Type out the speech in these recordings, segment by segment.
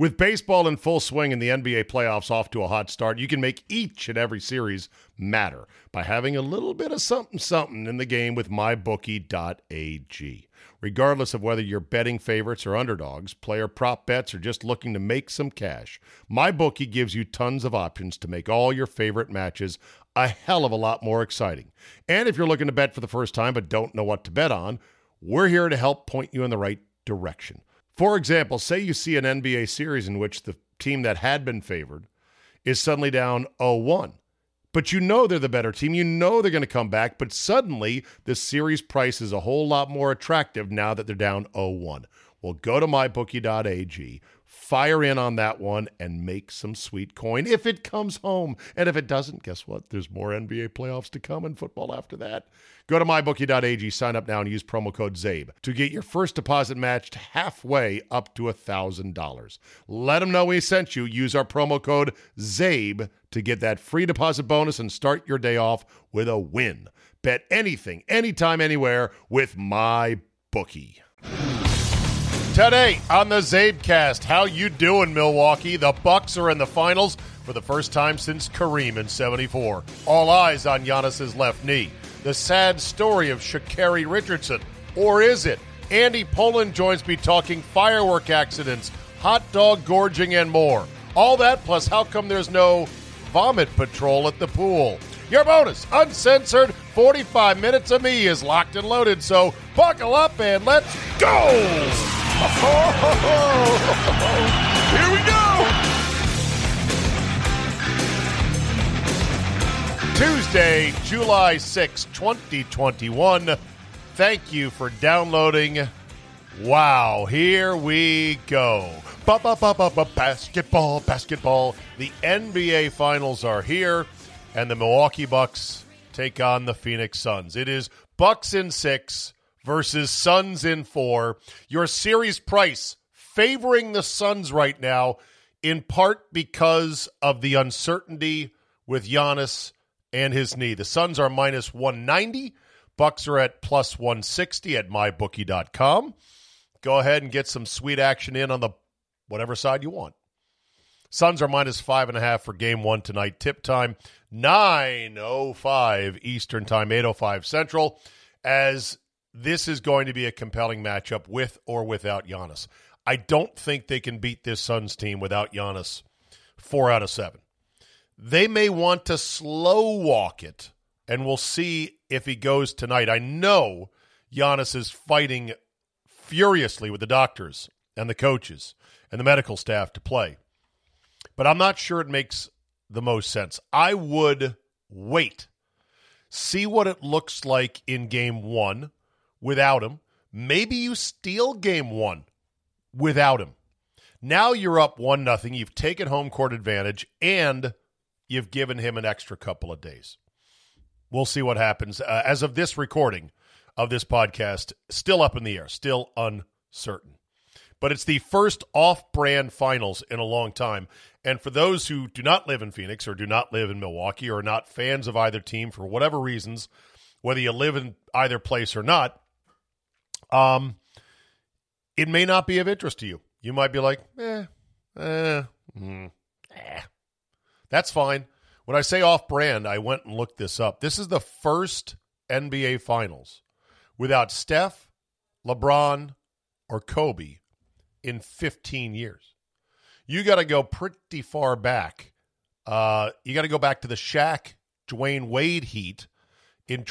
With baseball in full swing and the NBA playoffs off to a hot start, you can make each and every series matter by having a little bit of something in the game with MyBookie.ag. Regardless of whether you're betting favorites or underdogs, player prop bets, or just looking to make some cash, MyBookie gives you tons of options to make all your favorite matches a hell of a lot more exciting. And if you're looking to bet for the first time but don't know what to bet on, we're here to help point you in the right direction. For example, say you see an NBA series in which the team that had been favored is suddenly down 0-1. But you know they're the better team. You know they're going to come back, but suddenly the series price is a whole lot more attractive now that they're down 0-1. Well, go to mybookie.ag, fire in on that one, and make some sweet coin if it comes home. And if it doesn't, guess what? There's more NBA playoffs to come and football after that. Go to mybookie.ag, sign up now, and use promo code ZABE to get your first deposit matched halfway up to $1,000. Let them know we sent you. Use our promo code ZABE to get that free deposit bonus and start your day off with a win. Bet anything, anytime, anywhere with MyBookie. Today on the ZabeCast, how you doing, Milwaukee? The Bucks are in the finals for the first time since Kareem in '74. All eyes on Giannis's left knee. The sad story of Sha'Carri Richardson. Or is it? Andy Poland joins me talking firework accidents, hot dog gorging, and more. All that plus how come there's no vomit patrol at the pool. Your bonus, uncensored, 45 minutes of me is locked and loaded, so buckle up and let's go! Here we go! Tuesday, July 6, 2021. Thank you for downloading. Wow, here we go. Basketball. The NBA Finals are here, and the Milwaukee Bucks take on the Phoenix Suns. It is Bucks in 6 versus Suns in 4. Your series price favoring the Suns right now, in part because of the uncertainty with Giannis and his knee. The Suns are minus 190. Bucks are at plus 160 at mybookie.com. Go ahead and get some sweet action in on the whatever side you want. Suns are minus 5.5 for game 1 tonight. Tip time, 9:05 Eastern time, 8:05 Central, as this is going to be a compelling matchup with or without Giannis. I don't think they can beat this Suns team without Giannis 4 out of 7. They may want to slow walk it, and we'll see if he goes tonight. I know Giannis is fighting furiously with the doctors and the coaches and the medical staff to play, but I'm not sure it makes the most sense. I would wait, see what it looks like in game 1 without him. Maybe you steal game 1 without him. Now you're up 1-0. You've taken home court advantage, and you've given him an extra couple of days. We'll see what happens. As of this recording of this podcast, still up in the air, still uncertain. But it's the first off-brand finals in a long time. And for those who do not live in Phoenix or do not live in Milwaukee or are not fans of either team for whatever reasons, whether you live in either place or not, it may not be of interest to you. You might be like, That's fine. When I say off-brand, I went and looked this up. This is the first NBA Finals without Steph, LeBron, or Kobe in 15 years. You got to go pretty far back. You got to go back to the Shaq, Dwayne Wade Heat in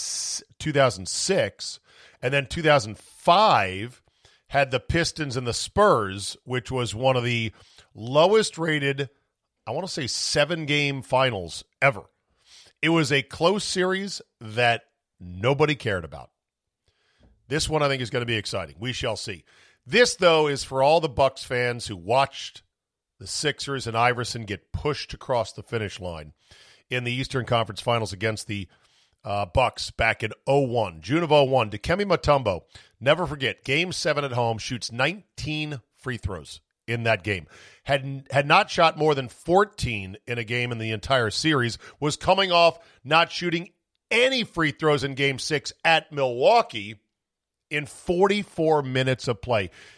2006, and then 2005 had the Pistons and the Spurs, which was one of the lowest rated, I want to say 7-game finals ever. It was a close series that nobody cared about. This one I think is going to be exciting. We shall see. This, though, is for all the Bucks fans who watched the Sixers and Iverson get pushed across the finish line in the Eastern Conference Finals against the Bucks back in 2001, June of 2001. Dikembe Mutombo, never forget, Game 7 at home, shoots 19 free throws in that game. Had not shot more than 14 in a game in the entire series, was coming off not shooting any free throws in Game 6 at Milwaukee in 44 minutes of play.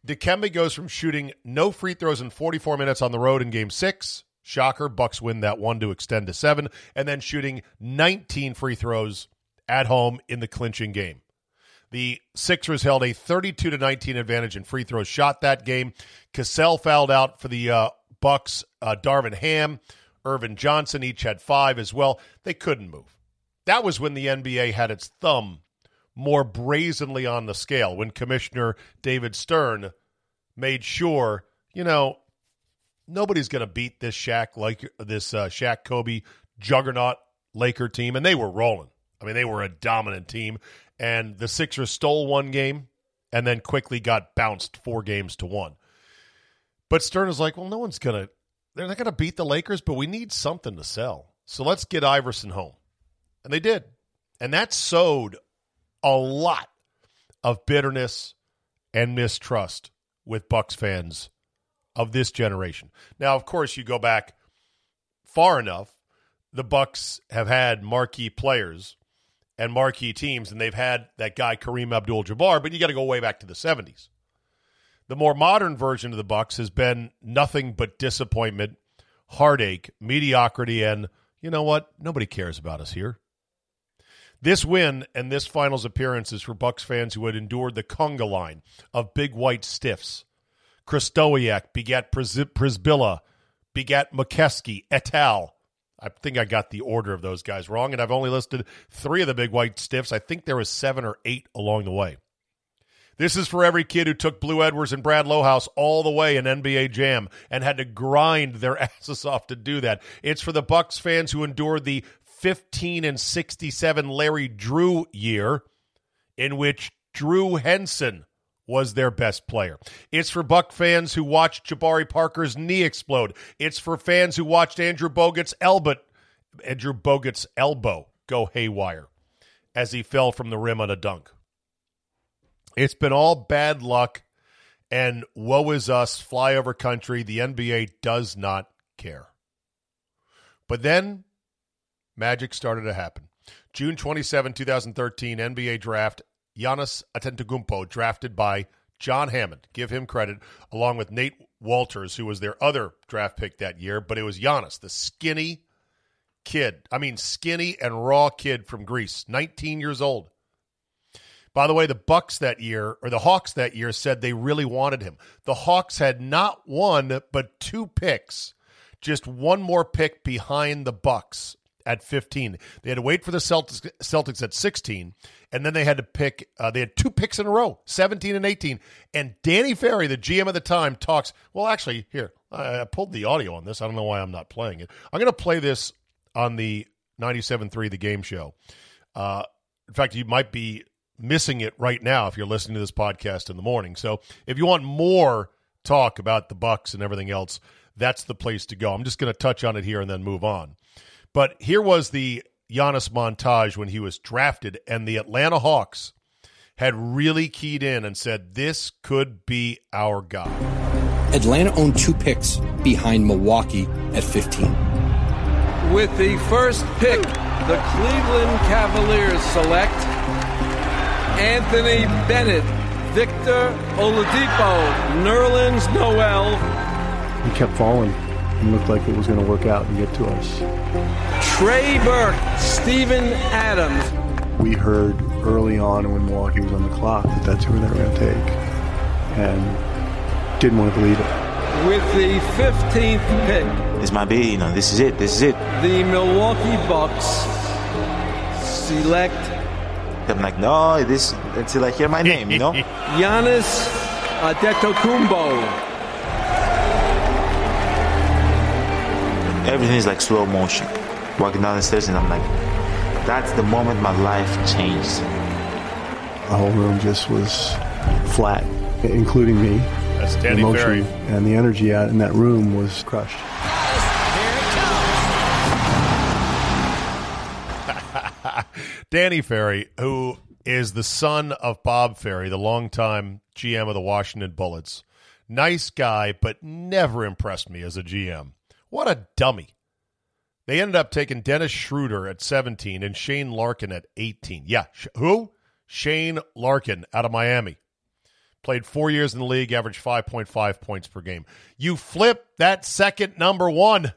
Dikembe goes from shooting no free throws in 44 minutes on the road in Game 6. Shocker, Bucks win that one to extend to 7. And then shooting 19 free throws at home in the clinching game. The Sixers held a 32-19 advantage in free throws shot that game. Cassell fouled out for the Bucks. Darvin Ham, Irvin Johnson each had 5 as well. They couldn't move. That was when the NBA had its thumb more brazenly on the scale, when Commissioner David Stern made sure, nobody's going to beat this Shaq Kobe juggernaut Laker team, and they were rolling. I mean, they were a dominant team, and the Sixers stole one game and then quickly got bounced 4-1. But Stern is like, well, they're not going to beat the Lakers, but we need something to sell. So let's get Iverson home. And they did. And that sowed a lot of bitterness and mistrust with Bucks fans of this generation. Now, of course, you go back far enough, the Bucks have had marquee players and marquee teams, and they've had that guy Kareem Abdul-Jabbar, but you got to go way back to the 70s. The more modern version of the Bucks has been nothing but disappointment, heartache, mediocrity, and you know what? Nobody cares about us here. This win and this finals appearance is for Bucks fans who had endured the conga line of big white stiffs. Kristowiak begat Przybilla, begat McKeskey, et al. I think I got the order of those guys wrong, and I've only listed 3 of the big white stiffs. I think there was 7 or 8 along the way. This is for every kid who took Blue Edwards and Brad Lohaus all the way in NBA Jam and had to grind their asses off to do that. It's for the Bucks fans who endured the 15-67 Larry Drew year, in which Drew Henson was their best player. It's for Buck fans who watched Jabari Parker's knee explode. It's for fans who watched Andrew Bogut's elbow go haywire as he fell from the rim on a dunk. It's been all bad luck, and woe is us, flyover country. The NBA does not care. But then magic started to happen. June 27, 2013, NBA draft, Giannis Antetokounmpo, drafted by John Hammond. Give him credit, along with Nate Walters, who was their other draft pick that year. But it was Giannis, the skinny and raw kid from Greece, 19 years old. By the way, the Hawks that year said they really wanted him. The Hawks had not 1, but 2 picks, just one more pick behind the Bucks at 15. They had to wait for the Celtics at 16, and then they had to pick. They had 2 picks in a row, 17 and 18. And Danny Ferry, the GM at the time, talks. Well, actually, here I pulled the audio on this. I don't know why I'm not playing it. I'm going to play this on the 97.3 The Game Show. In fact, you might be missing it right now if you're listening to this podcast in the morning. So if you want more talk about the Bucks and everything else, that's the place to go. I'm just going to touch on it here and then move on. But here was the Giannis montage when he was drafted, and the Atlanta Hawks had really keyed in and said, this could be our guy. Atlanta owned 2 picks behind Milwaukee at 15. With the first pick, the Cleveland Cavaliers select Anthony Bennett, Victor Oladipo, Nerlens Noel. He kept falling and looked like it was going to work out and get to us. Trey Burke, Steven Adams. We heard early on when Milwaukee was on the clock that that's who they were going to take, and didn't want to believe it. With the 15th pick. This might be, this is it. The Milwaukee Bucks select. I'm like, no, until I hear my name, Giannis Antetokounmpo. Everything is like slow motion. Walking down the stairs, and I'm like, that's the moment my life changed. The whole room just was flat, including me. That's Danny Ferry. And the energy out in that room was crushed. Danny Ferry, who is the son of Bob Ferry, the longtime GM of the Washington Bullets. Nice guy, but never impressed me as a GM. What a dummy. They ended up taking Dennis Schroeder at 17 and Shane Larkin at 18. Yeah, who? Shane Larkin out of Miami. Played 4 years in the league, averaged 5.5 points per game. You flip that second number one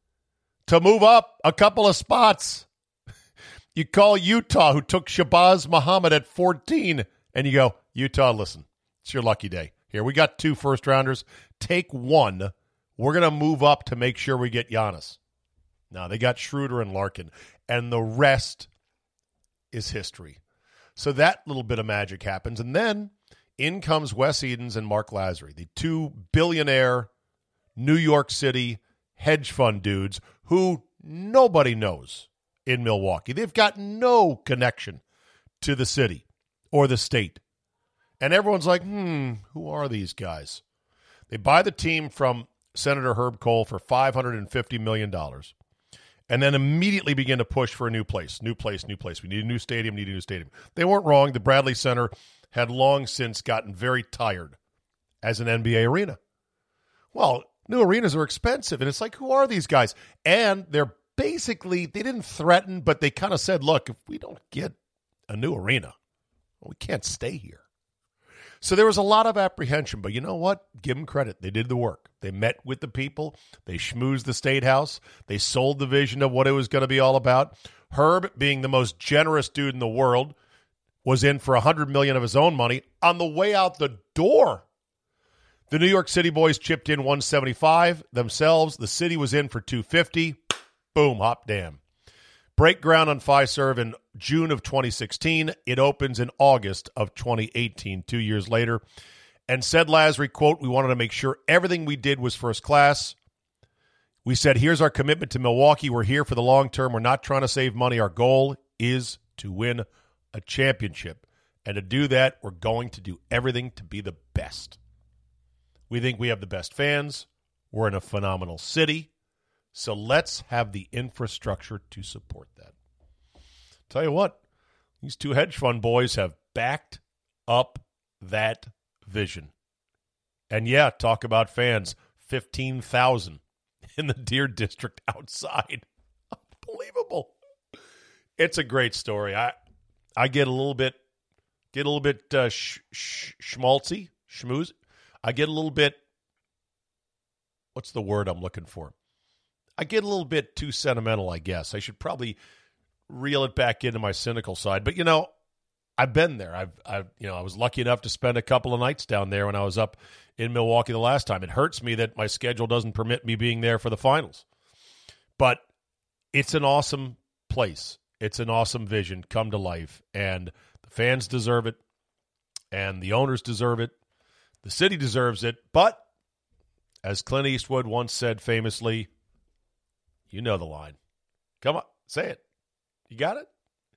to move up a couple of spots. You call Utah, who took Shabazz Muhammad at 14, and you go, Utah, listen, it's your lucky day. Here, we got 2 first-rounders. Take one. We're going to move up to make sure we get Giannis. Now, they got Schroeder and Larkin, and the rest is history. So that little bit of magic happens, and then in comes Wes Edens and Mark Lazary, the 2 billionaire New York City hedge fund dudes who nobody knows in Milwaukee. They've got no connection to the city or the state. And everyone's like, who are these guys? They buy the team from Senator Herb Kohl for $550 million and then immediately begin to push for a new place. We need a new stadium, They weren't wrong. The Bradley Center had long since gotten very tired as an NBA arena. Well, new arenas are expensive, and it's like, who are these guys? And they're basically, they didn't threaten, but they kind of said, look, if we don't get a new arena, we can't stay here. So there was a lot of apprehension, but you know what? Give them credit. They did the work. They met with the people. They schmoozed the State House. They sold the vision of what it was going to be all about. Herb, being the most generous dude in the world, was in for $100 million of his own money. On the way out the door, the New York City boys chipped in $175 themselves. The city was in for $250. Boom, hop damn. Break ground on Fiserv in June of 2016. It opens in August of 2018, 2 years later. And said Lazary, quote, we wanted to make sure everything we did was first class. We said, here's our commitment to Milwaukee. We're here for the long term. We're not trying to save money. Our goal is to win a championship. And to do that, we're going to do everything to be the best. We think we have the best fans. We're in a phenomenal city. So let's have the infrastructure to support that. Tell you what, these 2 hedge fund boys have backed up that vision. And yeah, talk about fans, 15,000 in the Deer District outside. Unbelievable. It's a great story. I get a little bit schmaltzy, schmooze. I get a little bit, what's the word I'm looking for? I get a little bit too sentimental, I guess. I should probably reel it back into my cynical side. But, I've been there. I was lucky enough to spend a couple of nights down there when I was up in Milwaukee the last time. It hurts me that my schedule doesn't permit me being there for the finals. But it's an awesome place. It's an awesome vision come to life. And the fans deserve it. And the owners deserve it. The city deserves it. But, as Clint Eastwood once said famously, you know the line. Come on, say it. You got it?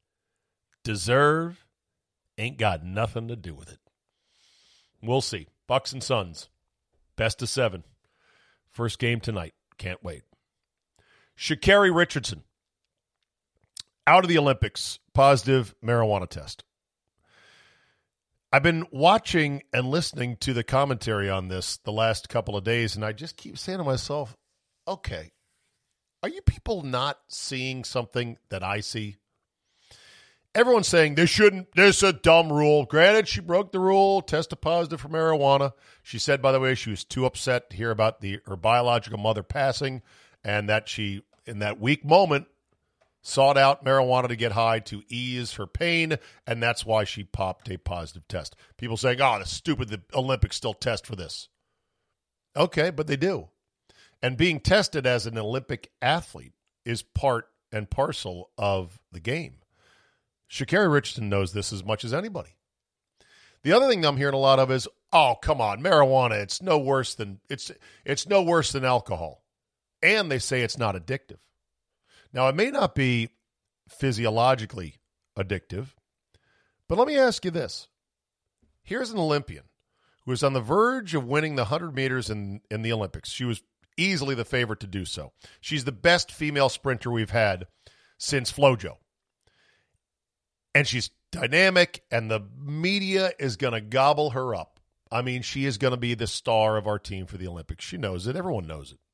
Deserve ain't got nothing to do with it. We'll see. Bucks and Suns. Best of 7. First game tonight. Can't wait. Sha'Carri Richardson. Out of the Olympics. Positive marijuana test. I've been watching and listening to the commentary on this the last couple of days, and I just keep saying to myself, okay, are you people not seeing something that I see? Everyone's saying this is a dumb rule. Granted, she broke the rule, tested positive for marijuana. She said, by the way, she was too upset to hear about her biological mother passing, and that she, in that weak moment, sought out marijuana to get high to ease her pain, and that's why she popped a positive test. People saying, oh, that's stupid, the Olympics still test for this. Okay, but they do. And being tested as an Olympic athlete is part and parcel of the game. Sha'Carri Richardson knows this as much as anybody. The other thing I'm hearing a lot of is, oh, come on, marijuana, it's no worse than alcohol. And they say it's not addictive. Now, it may not be physiologically addictive, but let me ask you this. Here's an Olympian who is on the verge of winning the 100 meters in the Olympics. She was easily the favorite to do so. She's the best female sprinter we've had since FloJo. And she's dynamic, and the media is going to gobble her up. I mean, she is going to be the star of our team for the Olympics. She knows it. Everyone knows it.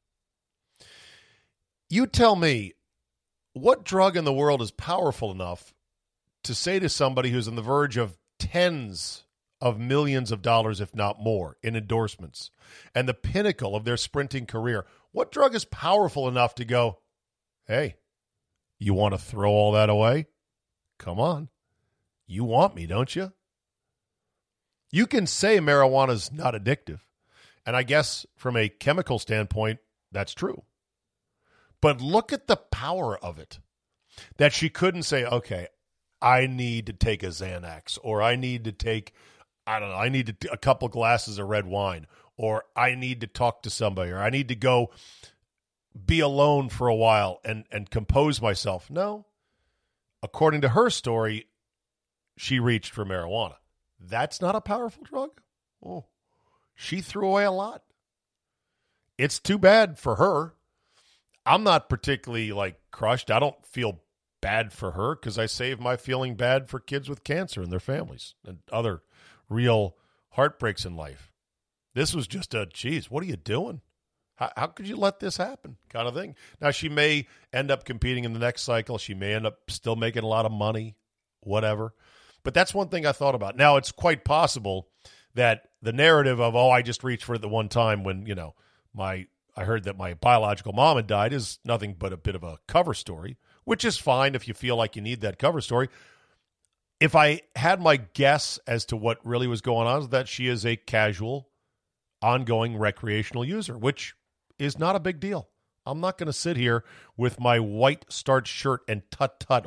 You tell me, what drug in the world is powerful enough to say to somebody who's on the verge of tens of millions of dollars, if not more, in endorsements, and the pinnacle of their sprinting career. What drug is powerful enough to go, hey, you want to throw all that away? Come on. You want me, don't you? You can say marijuana's not addictive. And I guess from a chemical standpoint, that's true. But look at the power of it. That she couldn't say, okay, I need to take a Xanax, or I need to take, I need a couple glasses of red wine, or I need to talk to somebody, or I need to go be alone for a while and compose myself. No. According to her story, she reached for marijuana. That's not a powerful drug? Oh, she threw away a lot. It's too bad for her. I'm not particularly crushed. I don't feel bad for her because I save my feeling bad for kids with cancer and their families and other real heartbreaks in life. This was just geez, what are you doing? How could you let this happen kind of thing? Now, she may end up competing in the next cycle. She may end up still making a lot of money, whatever. But that's one thing I thought about. Now, it's quite possible that the narrative of, I just reached for it the one time when, I heard that my biological mom had died is nothing but a bit of a cover story, which is fine if you feel like you need that cover story. If I had my guess as to what really was going on, is that she is a casual, ongoing recreational user, which is not a big deal. I'm not going to sit here with my white starched shirt and tut-tut.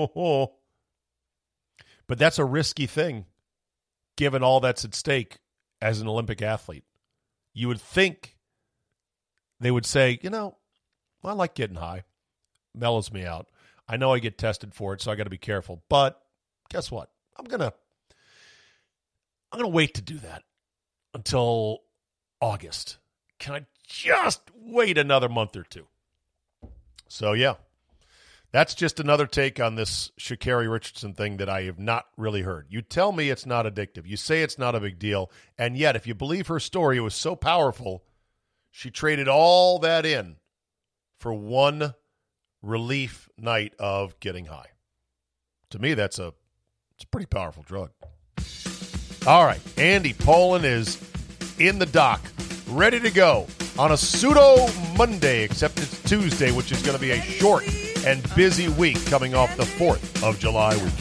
But that's a risky thing, given all that's at stake as an Olympic athlete. You would think they would say, I like getting high. Mellows me out. I know I get tested for it, so I got to be careful. But guess what? I'm gonna wait to do that until August. Can I just wait another month or two? So, yeah. That's just another take on this Sha'Carri Richardson thing that I have not really heard. You tell me it's not addictive. You say it's not a big deal. And yet, if you believe her story, it was so powerful, she traded all that in for one relief night of getting high. To me, it's a pretty powerful drug. All right, Andy Pollin is in the dock, ready to go on a pseudo Monday, except it's Tuesday, which is going to be a short and busy week coming off the 4th of July weekend.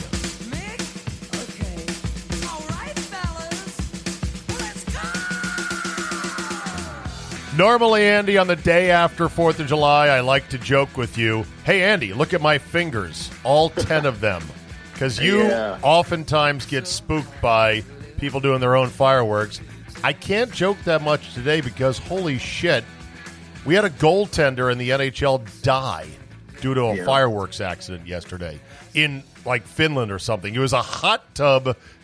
Normally, Andy, on the day after 4th of July, I like to joke with you, hey, Andy, look at my fingers, all 10 of them. Because you oftentimes get spooked by people doing their own fireworks. I can't joke that much today because, holy shit, we had a goaltender in the NHL die due to a fireworks accident yesterday in, Finland or something. It was a hot tub /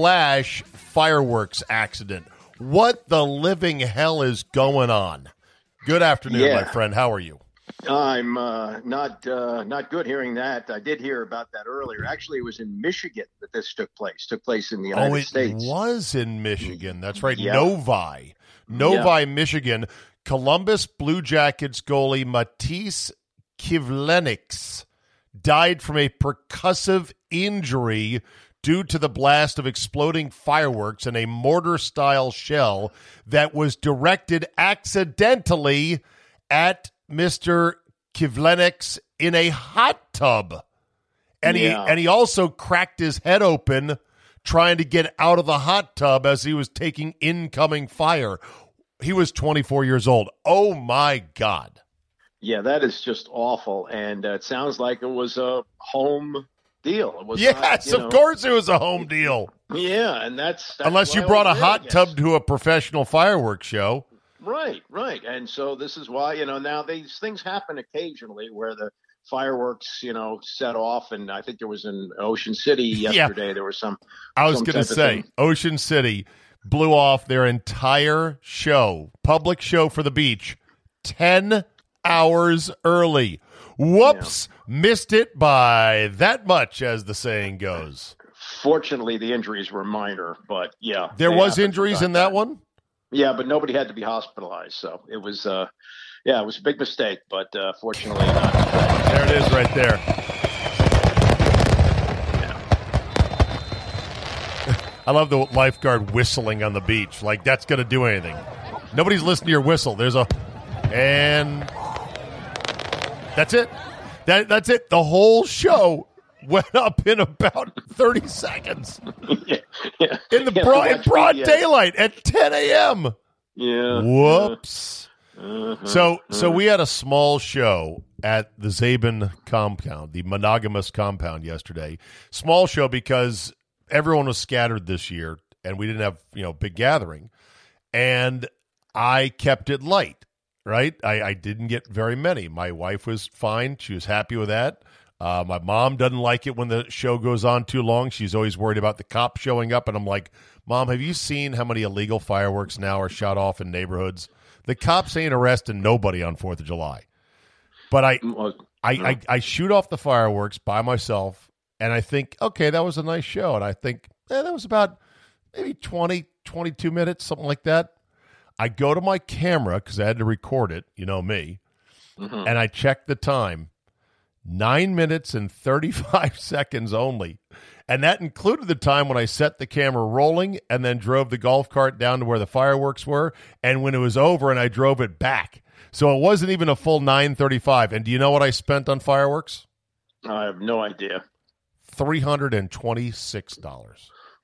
fireworks accident. What the living hell is going on? Good afternoon, my friend. How are you? I'm not good hearing that. I did hear about that earlier. Actually, it was in Michigan that this took place. Took place in the United States. Oh, it was in Michigan. That's right. Yeah. Novi, Michigan. Columbus Blue Jackets goalie Matisse Kivlenieks died from a percussive injury due to the blast of exploding fireworks in a mortar-style shell that was directed accidentally at Mr. Kivlenieks in a hot tub. And he also cracked his head open trying to get out of the hot tub as he was taking incoming fire. He was 24 years old. Oh, my God. Yeah, that is just awful. And it sounds like it was a home deal. It was of course it was a home deal. Yeah, and that's unless you brought a hot tub to a professional fireworks show. Right. And so this is why, now these things happen occasionally where the fireworks, set off. And I think there was in Ocean City yesterday, there was some. I was going to say, Ocean City blew off their entire show, public show for the beach, 10 hours early. Whoops, missed it by that much, as the saying goes. Fortunately, the injuries were minor, but There was injuries in that one? Yeah, but nobody had to be hospitalized, so it was, it was a big mistake, but fortunately not. There it is right there. I love the lifeguard whistling on the beach. Like, that's going to do anything. Nobody's listening to your whistle. And that's it. That's it. The whole show went up in about 30 seconds. In broad daylight at 10 a.m. Yeah. Whoops. So we had a small show at the Zabin compound, the monogamous compound yesterday. Small show because everyone was scattered this year and we didn't have, big gathering. And I kept it light, right? I didn't get very many. My wife was fine. She was happy with that. My mom doesn't like it when the show goes on too long. She's always worried about the cops showing up. And I'm like, Mom, have you seen how many illegal fireworks now are shot off in neighborhoods? The cops ain't arresting nobody on 4th of July. But I shoot off the fireworks by myself, and I think, okay, that was a nice show. And I think, that was about maybe 20, 22 minutes, something like that. I go to my camera because I had to record it, you know me, and I check the time. 9 minutes and 35 seconds only. And that included the time when I set the camera rolling and then drove the golf cart down to where the fireworks were. And when it was over and I drove it back. So it wasn't even a full 9:35. And do you know what I spent on fireworks? I have no idea. $326.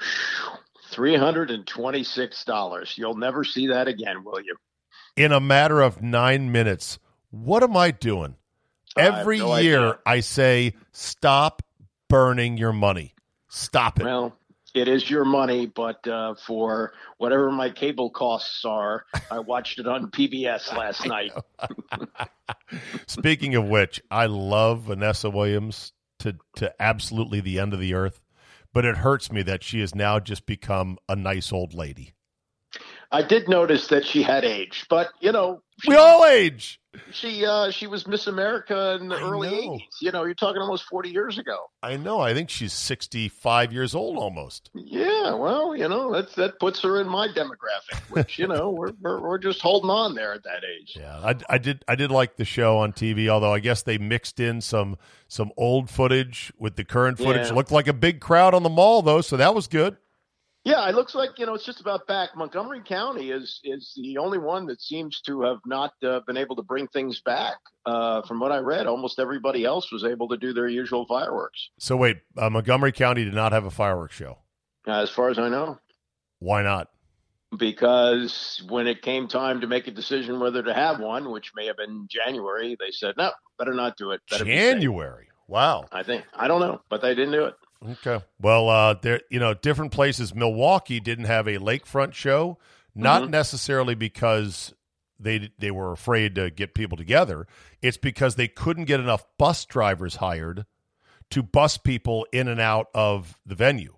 $326. You'll never see that again, will you? In a matter of 9 minutes. What am I doing? Every year I say, stop burning your money. Stop it. Well, it is your money, but for whatever my cable costs are, I watched it on PBS last night. Speaking of which, I love Vanessa Williams to absolutely the end of the earth, but it hurts me that she has now just become a nice old lady. I did notice that she had aged, but, we all age. She was Miss America in the early 80s. You're talking almost 40 years ago. I know. I think she's 65 years old almost. Yeah, well, that puts her in my demographic, which, we're just holding on there at that age. Yeah, I did like the show on TV, although I guess they mixed in some old footage with the current footage. Yeah. It looked like a big crowd on the mall, though, so that was good. Yeah, it looks like, it's just about back. Montgomery County is the only one that seems to have not been able to bring things back. From what I read, almost everybody else was able to do their usual fireworks. So wait, Montgomery County did not have a fireworks show? As far as I know. Why not? Because when it came time to make a decision whether to have one, which may have been January, they said, no, better not do it. January? Wow. I don't know, but they didn't do it. Okay. Well, there, different places. Milwaukee didn't have a lakefront show, not necessarily because they were afraid to get people together. It's because they couldn't get enough bus drivers hired to bus people in and out of the venue.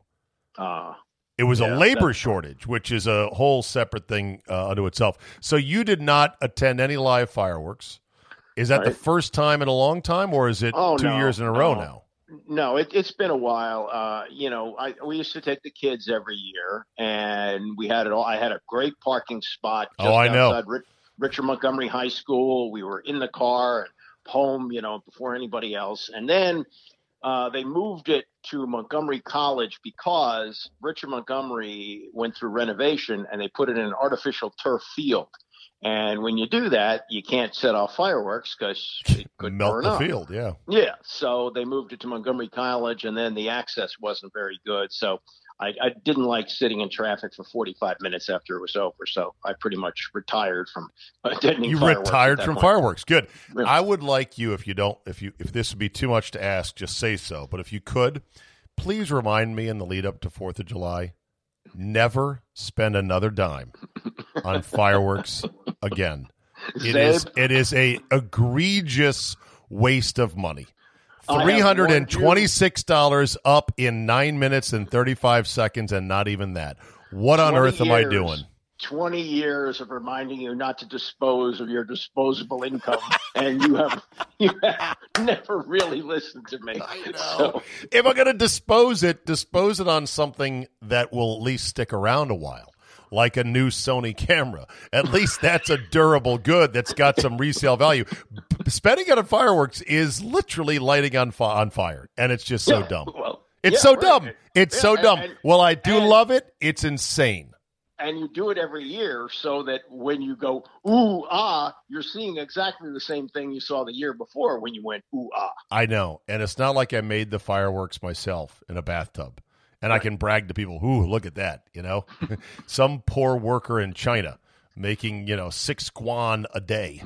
It was a labor shortage, which is a whole separate thing unto itself. So you did not attend any live fireworks. Is that the first time in a long time, or is it 2 years in a row now? No, it's been a while. We used to take the kids every year, and we had it all. I had a great parking spot just outside Richard Montgomery High School. We were in the car and home, before anybody else. And then they moved it to Montgomery College because Richard Montgomery went through renovation, and they put it in an artificial turf field. And when you do that, you can't set off fireworks because it could melt burn the up. field. Yeah. Yeah. So they moved it to Montgomery College, and then the access wasn't very good. So I didn't like sitting in traffic for 45 minutes after it was over. So I pretty much retired from attending. You fireworks retired from fireworks. Good. Yeah. I would like you, if this would be too much to ask, just say so. But if you could, please remind me in the lead up to 4th of July, never spend another dime on fireworks again. It is a egregious waste of money. $326 up in 9 minutes and 35 seconds, and not even that. What on earth am I doing? 20 years of reminding you not to dispose of your disposable income, and you have never really listened to me. I know. So, if I'm going to dispose it on something that will at least stick around a while, like a new Sony camera. At least that's a durable good that's got some resale value. Spending it on fireworks is literally lighting on fire, and it's just so dumb. Well, It's so dumb. It's so dumb. Well, I do love it. It's insane. And you do it every year so that when you go, ooh, ah, you're seeing exactly the same thing you saw the year before when you went, ooh, ah. I know. And it's not like I made the fireworks myself in a bathtub. And I can brag to people, ooh, look at that, Some poor worker in China making, 6 guan a day.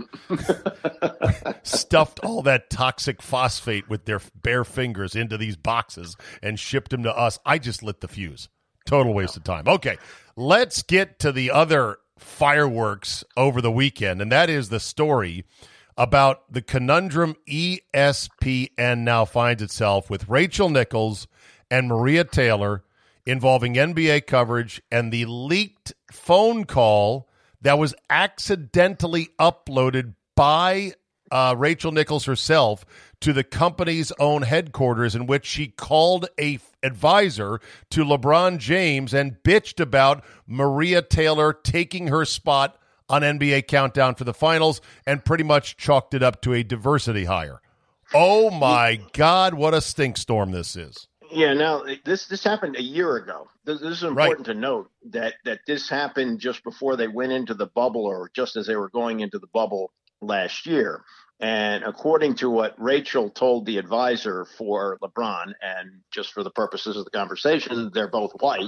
Stuffed all that toxic phosphate with their bare fingers into these boxes and shipped them to us. I just lit the fuse. Total waste of time. Okay, let's get to the other fireworks over the weekend, and that is the story about the conundrum ESPN now finds itself with Rachel Nichols and Maria Taylor involving NBA coverage and the leaked phone call that was accidentally uploaded by Rachel Nichols herself to the company's own headquarters, in which she called a advisor to LeBron James and bitched about Maria Taylor taking her spot on NBA Countdown for the finals and pretty much chalked it up to a diversity hire. Oh, my God, what a stink storm this is. Yeah, now, this happened a year ago. This is important to note that this happened just before they went into the bubble or just as they were going into the bubble last year. And according to what Rachel told the advisor for LeBron, and just for the purposes of the conversation, they're both white,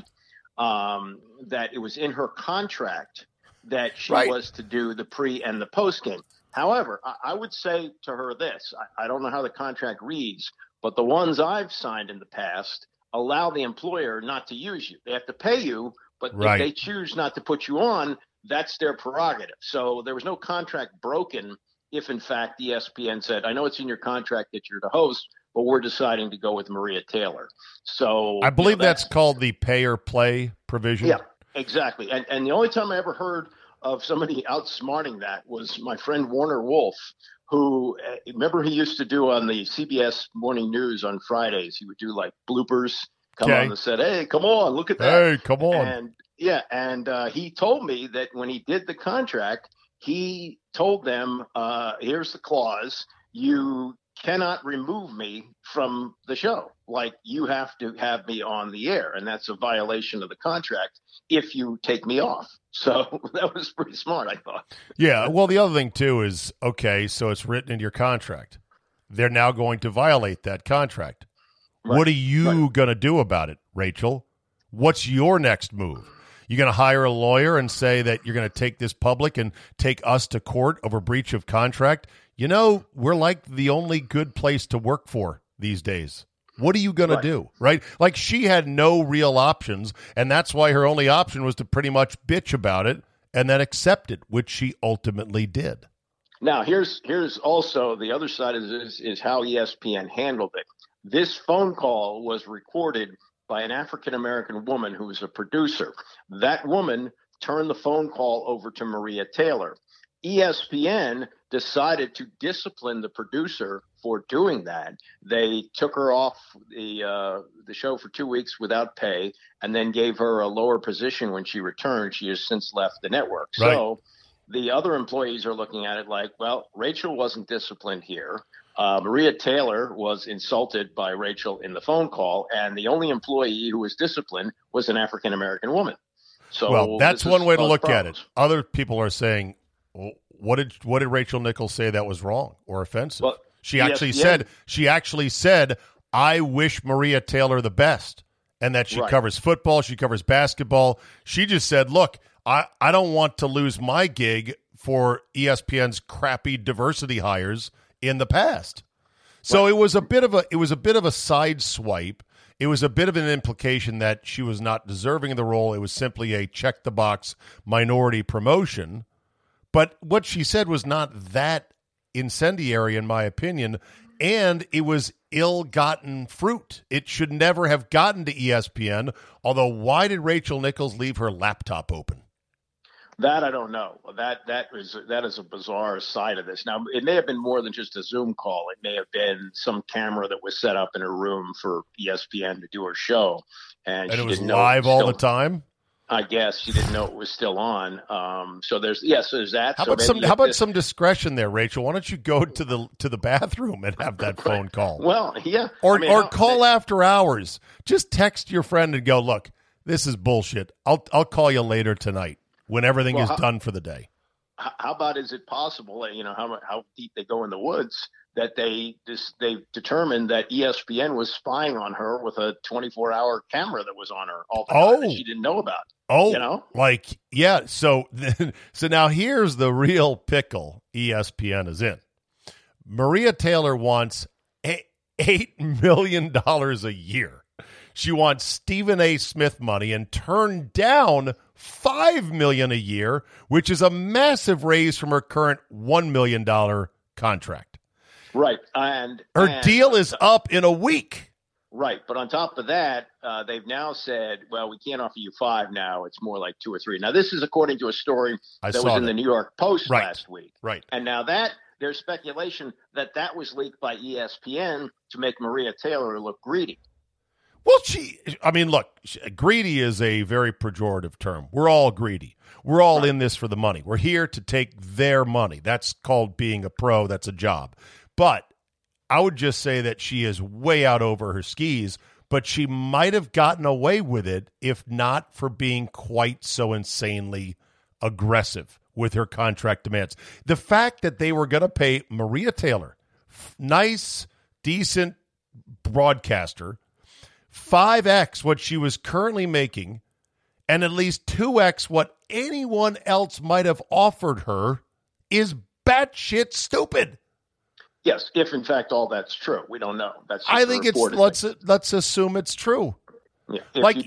that it was in her contract that she was to do the pre and the post game. However, I would say to her this, I don't know how the contract reads, but the ones I've signed in the past allow the employer not to use you. They have to pay you, but if they choose not to put you on, that's their prerogative. So there was no contract broken if, in fact, ESPN said, I know it's in your contract that you're the host, but we're deciding to go with Maria Taylor. So I believe that's called the pay or play provision. Yeah, exactly. And the only time I ever heard of somebody outsmarting that was my friend Warner Wolf, who, remember he used to do on the CBS Morning News on Fridays, he would do like bloopers, come on and said, hey, come on, look at that. Hey, come on. And he told me that when he did the contract, he told them, here's the clause, you cannot remove me from the show. Like, you have to have me on the air, and that's a violation of the contract if you take me off. So that was pretty smart, I thought. Yeah, well, the other thing, too, is, okay, so it's written in your contract. They're now going to violate that contract. Right. What are you going to do about it, Rachel? What's your next move? You going to hire a lawyer and say that you're going to take this public and take us to court over breach of contract? We're like the only good place to work for these days. What are you going to do, right? Like, she had no real options, and that's why her only option was to pretty much bitch about it and then accept it, which she ultimately did. Now, here's also the other side of this is how ESPN handled it. This phone call was recorded by an African-American woman who was a producer. That woman turned the phone call over to Maria Taylor. ESPN decided to discipline the producer for doing that. They took her off the show for 2 weeks without pay and then gave her a lower position when she returned. She has since left the network. Right. So the other employees are looking at it like, well, Rachel wasn't disciplined here. Maria Taylor was insulted by Rachel in the phone call, and the only employee who was disciplined was an African-American woman. So, well, that's one way to look at it. Other people are saying, well, what did Rachel Nichols say that was wrong or offensive? Well, she actually said, I wish Maria Taylor the best, and that she covers football, she covers basketball. She just said, look, I don't want to lose my gig for ESPN's crappy diversity hires in the past. So it was a bit of a side swipe. It was a bit of an implication that she was not deserving of the role. It was simply a check the box minority promotion. But what she said was not that incendiary, in my opinion, and it was ill-gotten fruit. It should never have gotten to ESPN, although why did Rachel Nichols leave her laptop open? That I don't know. That is a bizarre side of this. Now, it may have been more than just a Zoom call. It may have been some camera that was set up in her room for ESPN to do her show. And it was live all the time? I guess she didn't know it was still on. So there's that. How about some discretion there, Rachel? Why don't you go to the bathroom and have that phone call? Well, yeah. Or call after hours. Just text your friend and go, look, this is bullshit. I'll call you later tonight when everything is done for the day. How about, is it possible, how deep they go in the woods, that they determined that ESPN was spying on her with a 24-hour camera that was on her all the time that she didn't know about? So now here's the real pickle ESPN is in. Maria Taylor wants $8 million a year. She wants Stephen A. Smith money and turned down $5 million a year, which is a massive raise from her current $1 million contract. Right. And her deal is up in a week. Right. But on top of that, they've now said, well, we can't offer you 5 now. It's more like 2 or 3. Now, this is according to a story that was in the New York Post last week. Right. And now there's speculation that was leaked by ESPN to make Maria Taylor look greedy. Well, greedy is a very pejorative term. We're all greedy. We're all in this for the money. We're here to take their money. That's called being a pro. That's a job. But I would just say that she is way out over her skis, but she might have gotten away with it if not for being quite so insanely aggressive with her contract demands. The fact that they were going to pay Maria Taylor, nice, decent broadcaster, 5x what she was currently making, and at least 2x what anyone else might have offered her is batshit stupid. Yes, if in fact all that's true, we don't know. I think let's assume it's true. Yeah,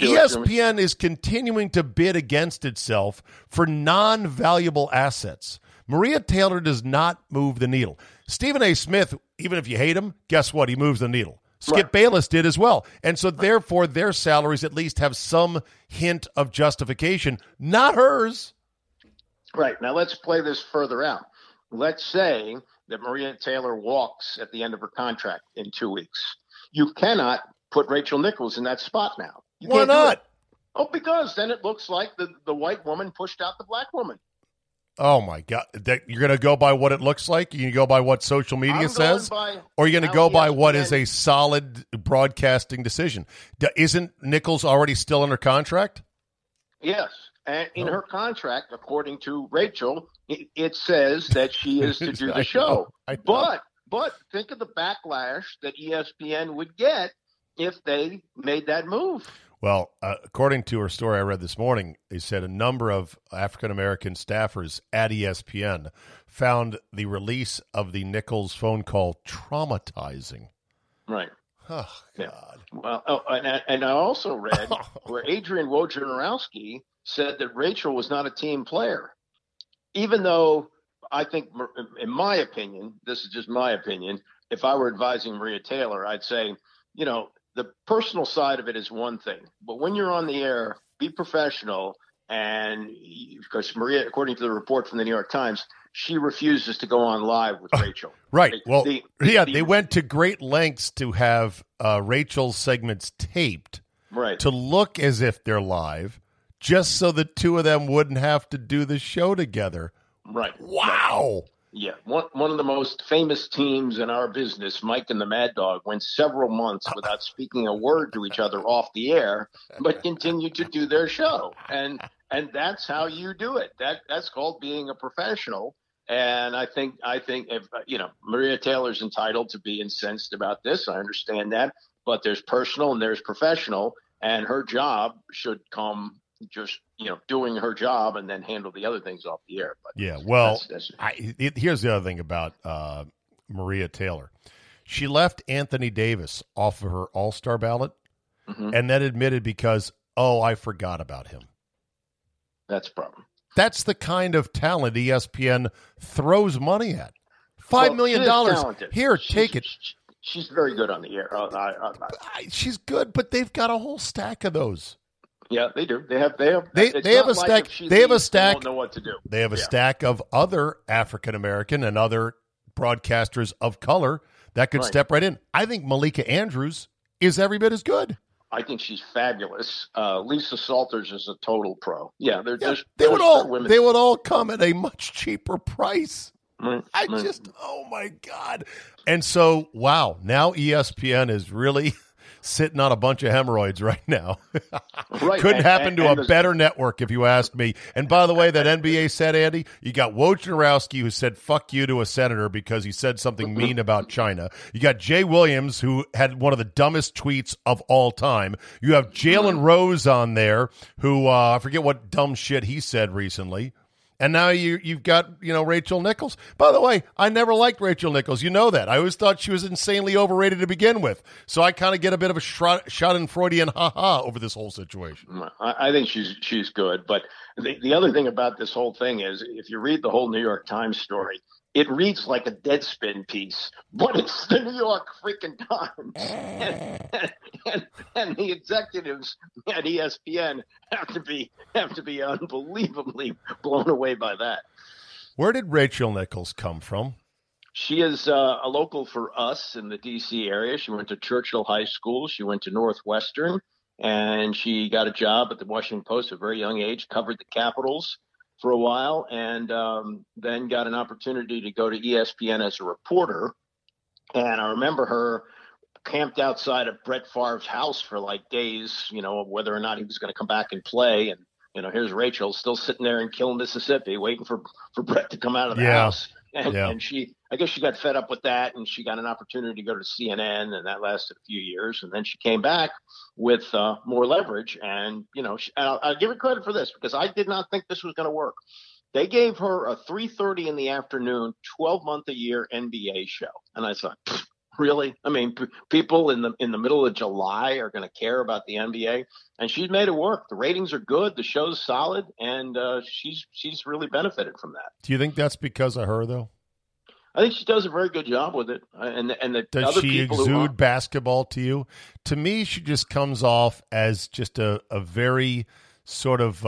ESPN is continuing to bid against itself for non-valuable assets. Maria Taylor does not move the needle. Stephen A. Smith, even if you hate him, guess what? He moves the needle. Skip Bayless did as well. And so therefore their salaries at least have some hint of justification, not hers. Right. Now let's play this further out. Let's say that Maria Taylor walks at the end of her contract in 2 weeks. You cannot put Rachel Nichols in that spot now. Why not? Oh, because then it looks like the white woman pushed out the black woman. Oh, my God. You're going to go by what it looks like? You're going to go by what social media says? Or are you going to go by what is a solid broadcasting decision? Isn't Nichols already still under contract? Yes. And in her contract, according to Rachel, it says that she is to do the show. But think of the backlash that ESPN would get if they made that move. Well, according to her story I read this morning, they said a number of African-American staffers at ESPN found the release of the Nichols phone call traumatizing. Right. Oh, God. Yeah. Well, and I also read where Adrian Wojnarowski said that Rachel was not a team player, even though I think, in my opinion, this is just my opinion, if I were advising Maria Taylor, I'd say, the personal side of it is one thing, but when you're on the air, be professional. And because Maria, according to the report from the New York Times, she refuses to go on live with Rachel. Right. They went to great lengths to have Rachel's segments taped to look as if they're live, just so the two of them wouldn't have to do the show together. Right. Wow. Right. Yeah. One of the most famous teams in our business, Mike and the Mad Dog, went several months without speaking a word to each other off the air, but continued to do their show. And that's how you do it. That's called being a professional. And I think if Maria Taylor's entitled to be incensed about this, I understand that, but there's personal and there's professional, and her job should come just doing her job and then handle the other things off the air. But yeah, well, here's the other thing about Maria Taylor. She left Anthony Davis off of her All-Star ballot, and then admitted because, I forgot about him. That's a problem. That's the kind of talent ESPN throws money at. $5 million. Here, take it. She's very good on the air. She's good, but they've got a whole stack of those. Yeah, they do. They have a stack. They have a stack. Don't know what to do. They have a stack of other African American and other broadcasters of color that could step right in. I think Malika Andrews is every bit as good. I think she's fabulous. Lisa Salters is a total pro. Yeah, they would all come at a much cheaper price. Oh my God. And so, wow, now ESPN is really sitting on a bunch of hemorrhoids right now. Right. Couldn't happen to a better network, if you ask me. And by the way, that NBA said, Andy, you got Wojnarowski, who said fuck you to a senator because he said something mean about China. You got Jay Williams, who had one of the dumbest tweets of all time. You have Jalen Rose on there, who I forget what dumb shit he said recently. And now you've got, Rachel Nichols. By the way, I never liked Rachel Nichols. You know that. I always thought she was insanely overrated to begin with. So I kind of get a bit of a Schadenfreudian ha-ha over this whole situation. I think she's good. But the other thing about this whole thing is, if you read the whole New York Times story, it reads like a Deadspin piece, but it's the New York freaking Times. And the executives at ESPN have to be unbelievably blown away by that. Where did Rachel Nichols come from? She is a local for us in the D.C. area. She went to Churchill High School. She went to Northwestern, and she got a job at the Washington Post at a very young age, covered the Capitals for a while, and then got an opportunity to go to ESPN as a reporter. And I remember her camped outside of Brett Favre's house for like days, whether or not he was going to come back and play. And, here's Rachel still sitting there in Kill, Mississippi, waiting for Brett to come out of the house. And I guess she got fed up with that, and she got an opportunity to go to CNN, and that lasted a few years. And then she came back with more leverage. And, I'll give her credit for this, because I did not think this was going to work. They gave her a 3:30 in the afternoon, 12-month-a-year NBA show. And I thought, really? I mean, people in the middle of July are going to care about the NBA, and she's made it work. The ratings are good, the show's solid, and she's really benefited from that. Do you think that's because of her, though? I think she does a very good job with it. Does other she people exude basketball to you? To me, she just comes off as just a very sort of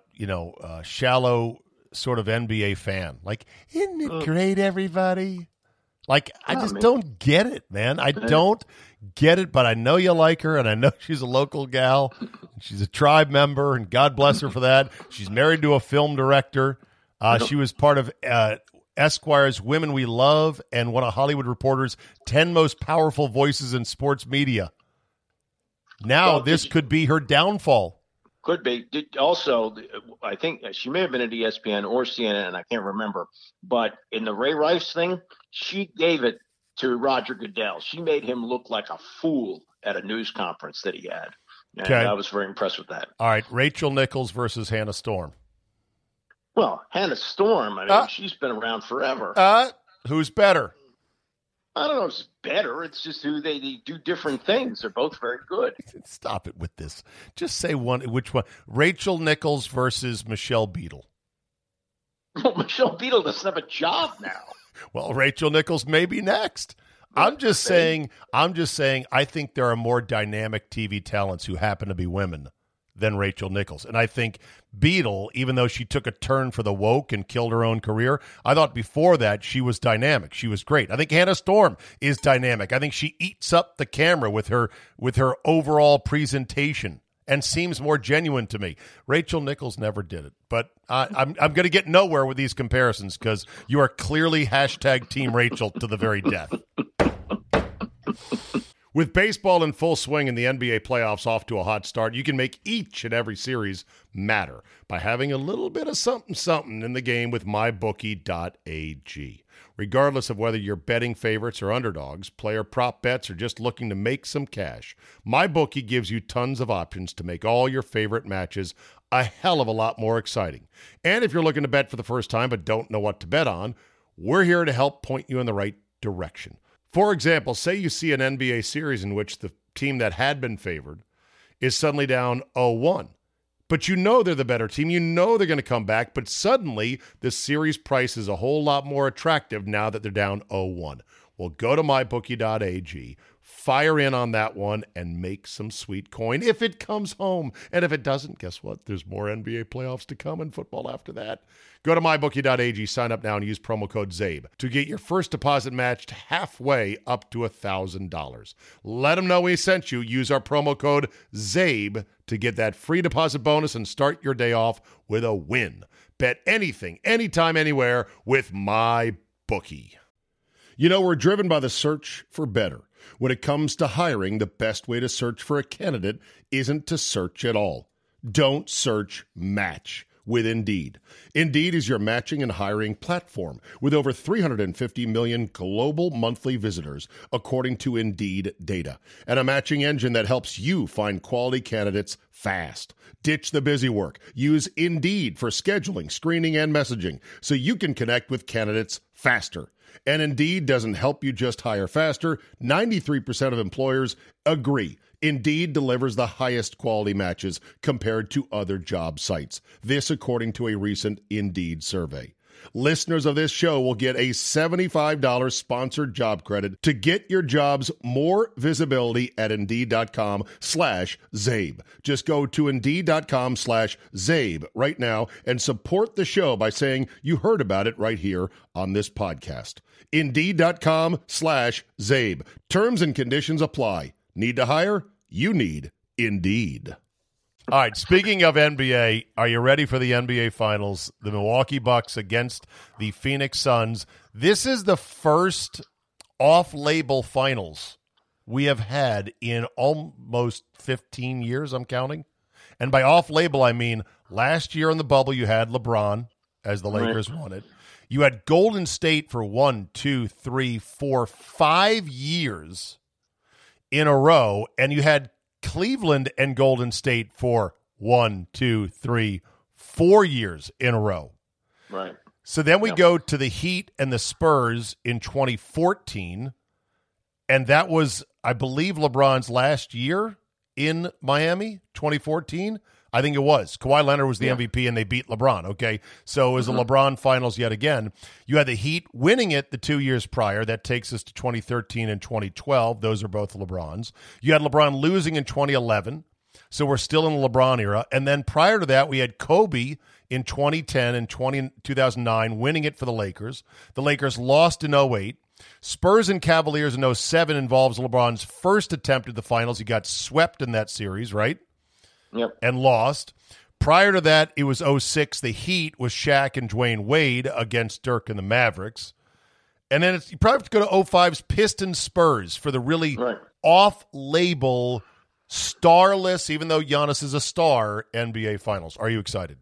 shallow sort of NBA fan. Like, isn't it great, everybody? Like, I just don't get it, man. I don't get it, but I know you like her, and I know she's a local gal. She's a tribe member, and God bless her for that. She's married to a film director. She was part of Esquire's Women We Love and one of Hollywood Reporter's 10 most powerful voices in sports media. Now, this could be her downfall. Could be. Also, I think she may have been at ESPN or CNN, I can't remember. But in the Ray Rice thing, she gave it to Roger Goodell. She made him look like a fool at a news conference that he had. And I was very impressed with that. All right, Rachel Nichols versus Hannah Storm. Well, Hannah Storm, I mean, she's been around forever. Who's better? I don't know if it's better. It's just who they do different things. They're both very good. Stop it with this. Just say one. Which one? Rachel Nichols versus Michelle Beadle. Well, Michelle Beadle doesn't have a job now. Well, Rachel Nichols may be next. I'm just saying, I think there are more dynamic TV talents who happen to be women than Rachel Nichols. And I think Beadle, even though she took a turn for the woke and killed her own career, I thought before that she was dynamic. She was great. I think Hannah Storm is dynamic. I think she eats up the camera with her overall presentation and seems more genuine to me. Rachel Nichols never did it. But I'm going to get nowhere with these comparisons because you are clearly hashtag Team Rachel to the very death. With baseball in full swing and the NBA playoffs off to a hot start, you can make each and every series matter by having a little bit of something in the game with MyBookie.ag. Regardless of whether you're betting favorites or underdogs, player prop bets, or just looking to make some cash, MyBookie gives you tons of options to make all your favorite matches a hell of a lot more exciting. And if you're looking to bet for the first time but don't know what to bet on, we're here to help point you in the right direction. For example, say you see an NBA series in which the team that had been favored is suddenly down 0-1. But you know they're the better team. You know they're going to come back. But suddenly, the series price is a whole lot more attractive now that they're down 0-1. Well, go to MyBookie.ag, fire in on that one and make some sweet coin if it comes home. And if it doesn't, guess what? There's more NBA playoffs to come and football after that. Go to mybookie.ag, sign up now, and use promo code ZABE to get your first deposit matched halfway up to $1,000. Let them know we sent you. Use our promo code ZABE to get that free deposit bonus and start your day off with a win. Bet anything, anytime, anywhere with MyBookie. You know, we're driven by the search for better. When it comes to hiring, the best way to search for a candidate isn't to search at all. Don't search, match with Indeed. Indeed is your matching and hiring platform with over 350 million global monthly visitors, according to Indeed data, and a matching engine that helps you find quality candidates fast. Ditch the busy work. Use Indeed for scheduling, screening, and messaging so you can connect with candidates faster. And Indeed doesn't help you just hire faster. 93% of employers agree Indeed delivers the highest quality matches compared to other job sites. This according to a recent Indeed survey. Listeners of this show will get a $75 sponsored job credit to get your jobs more visibility at Indeed.com/ZABE. Just go to Indeed.com/ZABE right now and support the show by saying you heard about it right here on this podcast. Indeed.com/ZABE. Terms and conditions apply. Need to hire? You need Indeed. All right, speaking of NBA, are you ready for the NBA Finals? The Milwaukee Bucks against the Phoenix Suns. This is the first off-label finals we have had in almost 15 years, I'm counting. And by off-label, I mean last year in the bubble you had LeBron, as the Lakers won it. You had Golden State for 1, 2, 3, 4, 5 years in a row, and you had Cleveland and Golden State for 1, 2, 3, 4 years in a row. Right. So then we go to the Heat and the Spurs in 2014, and that was, I believe, LeBron's last year in Miami, 2014. I think it was. Kawhi Leonard was the MVP, and they beat LeBron, okay? So it was the LeBron Finals yet again. You had the Heat winning it the 2 years prior. That takes us to 2013 and 2012. Those are both LeBrons. You had LeBron losing in 2011, so we're still in the LeBron era. And then prior to that, we had Kobe in 2010 and 2009 winning it for the Lakers. The Lakers lost in 08. Spurs and Cavaliers in 07 involves LeBron's first attempt at the finals. He got swept in that series, right? Yep. And lost. Prior to that, it was 06. The Heat was Shaq and Dwayne Wade against Dirk and the Mavericks. And then you probably have to go to 05's Pistons Spurs for the really off-label, starless, even though Giannis is a star, NBA Finals. Are you excited?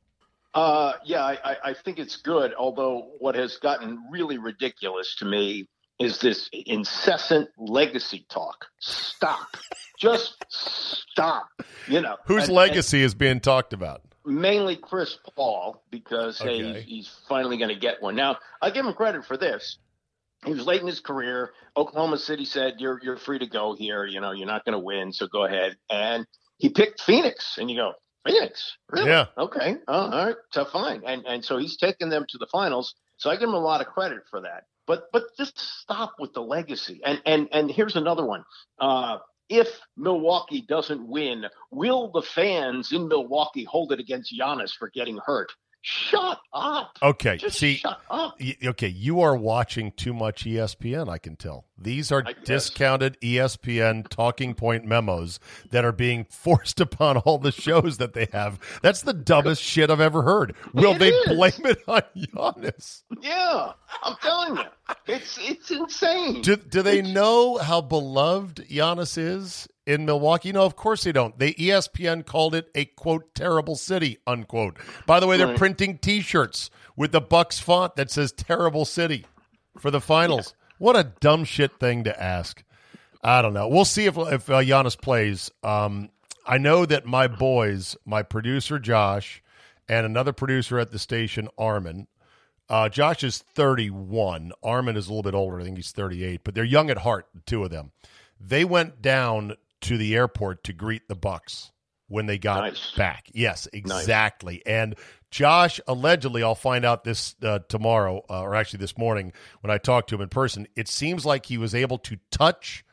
Yeah, I think it's good, although what has gotten really ridiculous to me is this incessant legacy talk. Stop. Just stop. You know, whose legacy is being talked about? Mainly Chris Paul, because he's finally going to get one. Now, I give him credit for this. He was late in his career. Oklahoma City said, "You're free to go here. You know, you're not going to win, so go ahead." And he picked Phoenix, and you go, Phoenix, really? Yeah. Okay. All right. So fine. And so he's taken them to the finals. So I give him a lot of credit for that. But just stop with the legacy. And here's another one. If Milwaukee doesn't win, will the fans in Milwaukee hold it against Giannis for getting hurt? Shut up. Okay. Just see, shut up. Okay, you are watching too much ESPN, I can tell. These are discounted ESPN talking point memos that are being forced upon all the shows that they have. That's the dumbest shit I've ever heard. Will they blame it on Giannis? Yeah, I'm telling you. It's insane. Do they know how beloved Giannis is in Milwaukee? No, of course they don't. ESPN called it a, quote, terrible city, unquote. By the way, they're printing T-shirts with the Bucks font that says terrible city for the finals. What a dumb shit thing to ask. I don't know. We'll see if Giannis plays. I know that my boys, my producer Josh and another producer at the station, Armin, Josh is 31. Armin is a little bit older. I think he's 38. But they're young at heart, the two of them. They went down to the airport to greet the Bucks when they got back. Yes, exactly. Nice. And Josh, allegedly, I'll find out this tomorrow, or actually this morning when I talk to him in person, it seems like he was able to touch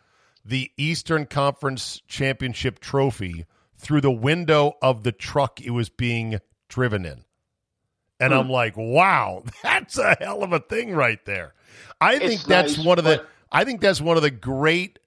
the Eastern Conference Championship trophy through the window of the truck it was being driven in. And I'm like, wow, that's a hell of a thing right there. I think that's one of the great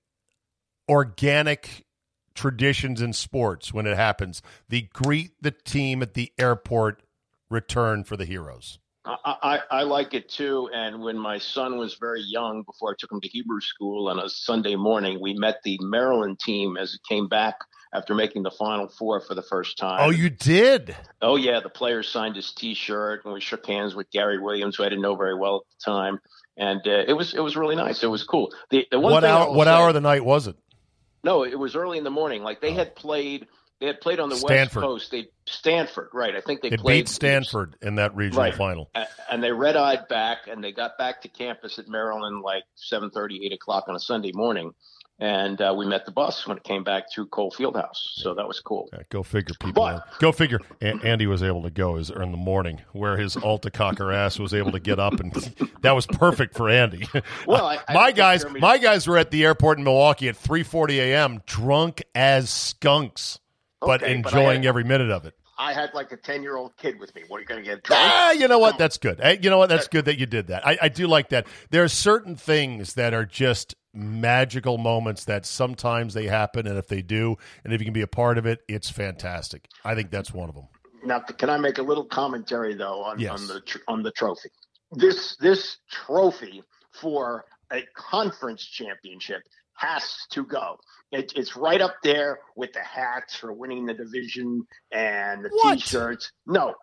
organic traditions in sports when it happens. The greet the team at the airport return for the heroes. I like it too. And when my son was very young, before I took him to Hebrew school on a Sunday morning, we met the Maryland team as it came back after making the Final Four for the first time. Oh, you did? Oh, yeah. The players signed his T-shirt, and we shook hands with Gary Williams, who I didn't know very well at the time. And it was really nice. It was cool. What hour of the night was it? No, it was early in the morning. Like they had played on the Stanford. West Coast. Stanford, right? I think they played. Beat Stanford in that regional final. And they red-eyed back, and they got back to campus at Maryland like 7:30, 8 o'clock on a Sunday morning. And we met the bus when it came back through Cole Fieldhouse. So that was cool. Yeah, go figure, people. Go figure. Andy was able to go in the morning where his Alta-Cocker ass was able to get up, and that was perfect for Andy. Well, my guys were at the airport in Milwaukee at 3:40 a.m., drunk as skunks, but enjoying every minute of it. I had like a 10-year-old kid with me. What, are you going to get drunk? You know what? That's good. You know what? That's good that you did that. I do like that. There are certain things that are just magical moments that sometimes they happen, and if they do, and if you can be a part of it, it's fantastic. I think that's one of them. Now, can I make a little commentary though on the trophy? This trophy for a conference championship has to go. It's right up there with the hats for winning the division and the T-shirts. No.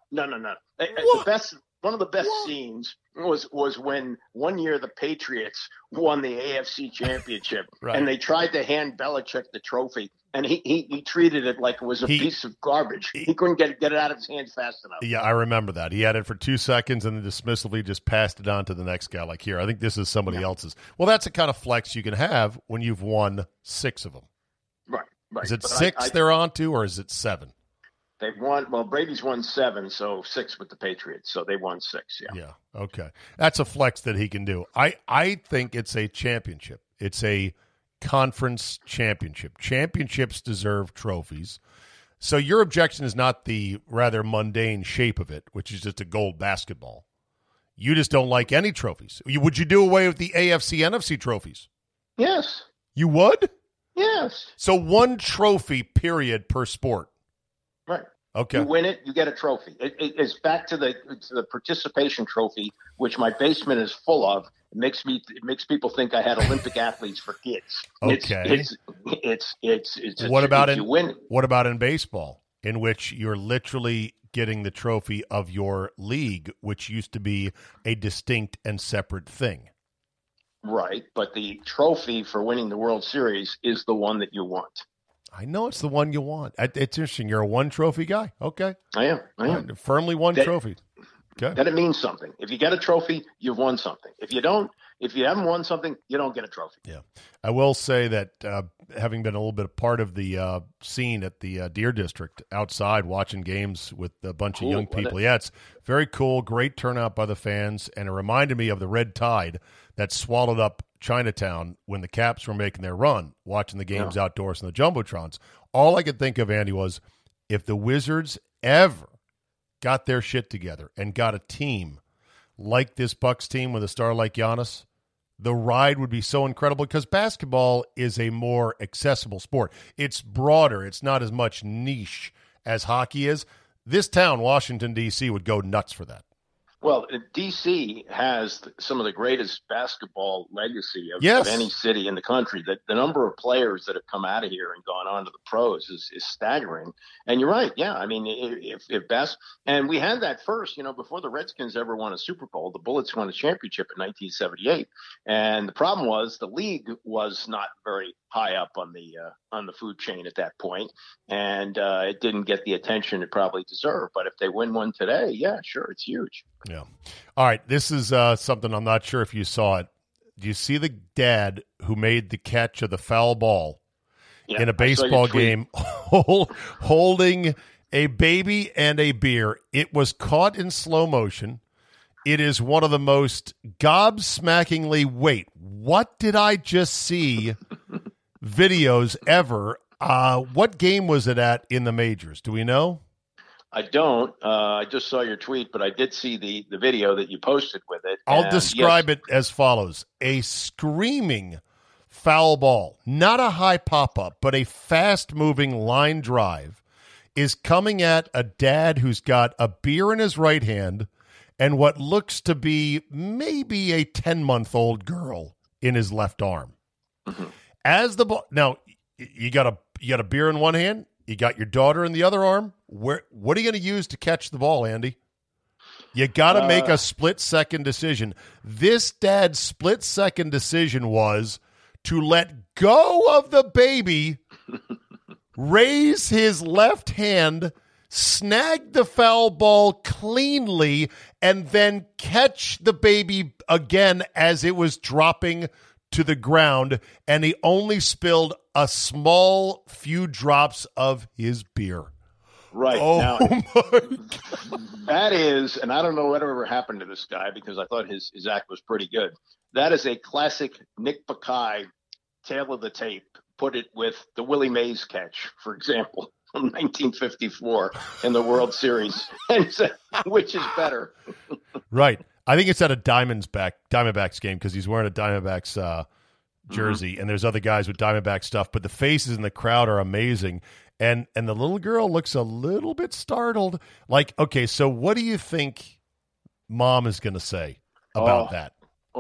One of the best scenes was when one year the Patriots won the AFC championship, right, and they tried to hand Belichick the trophy, and he treated it like it was a piece of garbage. He couldn't get it out of his hands fast enough. Yeah, I remember that. He had it for 2 seconds and then dismissively just passed it on to the next guy. Like, here, I think this is somebody else's. Well, that's the kind of flex you can have when you've won 6 of them. Right. Is it 6 they're on to, or is it 7? They've won. Well, Brady's won 7, so 6 with the Patriots. So they won 6. Yeah. Okay. That's a flex that he can do. I think it's a championship. It's a conference championship. Championships deserve trophies. So your objection is not the rather mundane shape of it, which is just a gold basketball. You just don't like any trophies. Would you do away with the AFC, NFC trophies? Yes. You would? Yes. So 1 trophy, period, per sport. Right. Okay. You win it, you get a trophy. It's back to the participation trophy, which my basement is full of. It makes people think I had Olympic athletes for kids. Okay. What about in baseball, in which you're literally getting the trophy of your league, which used to be a distinct and separate thing? Right, but the trophy for winning the World Series is the one that you want. I know it's the one you want. It's interesting. You're a 1 trophy guy. Okay. I am. Right. Firmly 1 trophy. Okay. That it means something. If you get a trophy, you've won something. If you haven't won something, you don't get a trophy. Yeah. I will say that having been a little bit a part of the scene at the Deer District outside watching games with a bunch of young people. Yeah, it's very cool. Great turnout by the fans. And it reminded me of the Red Tide that swallowed up Chinatown when the Caps were making their run, watching the games outdoors in the Jumbotrons. All I could think of, Andy, was if the Wizards ever got their shit together and got a team like this Bucks team with a star like Giannis, the ride would be so incredible because basketball is a more accessible sport. It's broader. It's not as much niche as hockey is. This town, Washington, D.C., would go nuts for that. Well, D.C. has some of the greatest basketball legacy of any city in the country. The number of players that have come out of here and gone on to the pros is staggering. And you're right. Yeah, I mean, and we had that first, before the Redskins ever won a Super Bowl, the Bullets won a championship in 1978. And the problem was the league was not very high up on the food chain at that point, and it didn't get the attention it probably deserved. But if they win one today, yeah, sure, it's huge. Yeah. All right, this is something I'm not sure if you saw it. Do you see the dad who made the catch of the foul ball in a baseball game holding a baby and a beer? It was caught in slow motion. It is one of the most gobsmackingly, wait, what did I just see videos ever. What game was it at in the majors? Do we know? I don't. I just saw your tweet, but I did see the video that you posted with it. I'll describe it as follows. A screaming foul ball, not a high pop-up, but a fast-moving line drive, is coming at a dad who's got a beer in his right hand and what looks to be maybe a 10-month-old girl in his left arm. Mm-hmm. As the ball, now you got a beer in one hand, you got your daughter in the other arm. What are you going to use to catch the ball, Andy? You got to make a split-second decision. This dad's split-second decision was to let go of the baby, raise his left hand, snag the foul ball cleanly, and then catch the baby again as it was dropping to the ground, and he only spilled a small few drops of his beer. Right. Oh, now, my that is, and I don't know whatever happened to this guy because I thought his act was pretty good. That is a classic Nick Bakay tail of the tape. Put it with the Willie Mays catch, for example, from 1954 in the World Series, and said, which is better? Right. I think it's at a Diamondbacks game because he's wearing a Diamondbacks jersey, and there's other guys with Diamondback stuff, but the faces in the crowd are amazing. And the little girl looks a little bit startled. Like, okay, so what do you think Mom is going to say about that?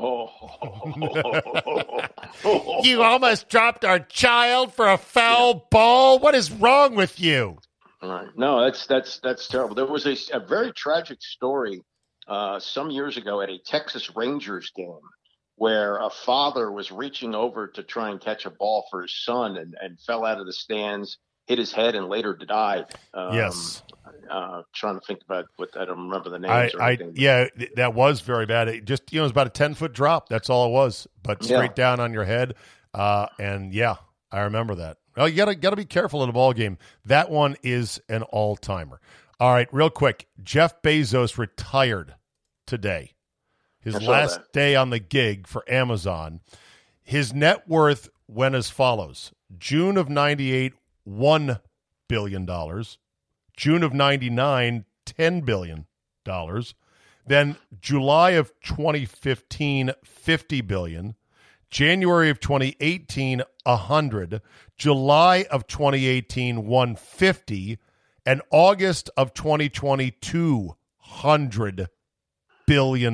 You almost dropped our child for a foul ball? What is wrong with you? No, that's terrible. There was a very tragic story some years ago at a Texas Rangers game where a father was reaching over to try and catch a ball for his son and fell out of the stands, hit his head, and later died. Yes. Trying to think about what, I don't remember the names. Yeah, that was very bad. It just, it was about a 10-foot drop. That's all it was, but straight down on your head. And yeah, I remember that. Well, you gotta be careful in a ball game. That one is an all-timer. All right, real quick. Jeff Bezos retired today. His last day on the gig for Amazon. His net worth went as follows. June of 98, $1 billion. June of 99, $10 billion. Then July of 2015, $50 billion. January of 2018, $100. July of 2018, $150. And August of 2022, $100 billion.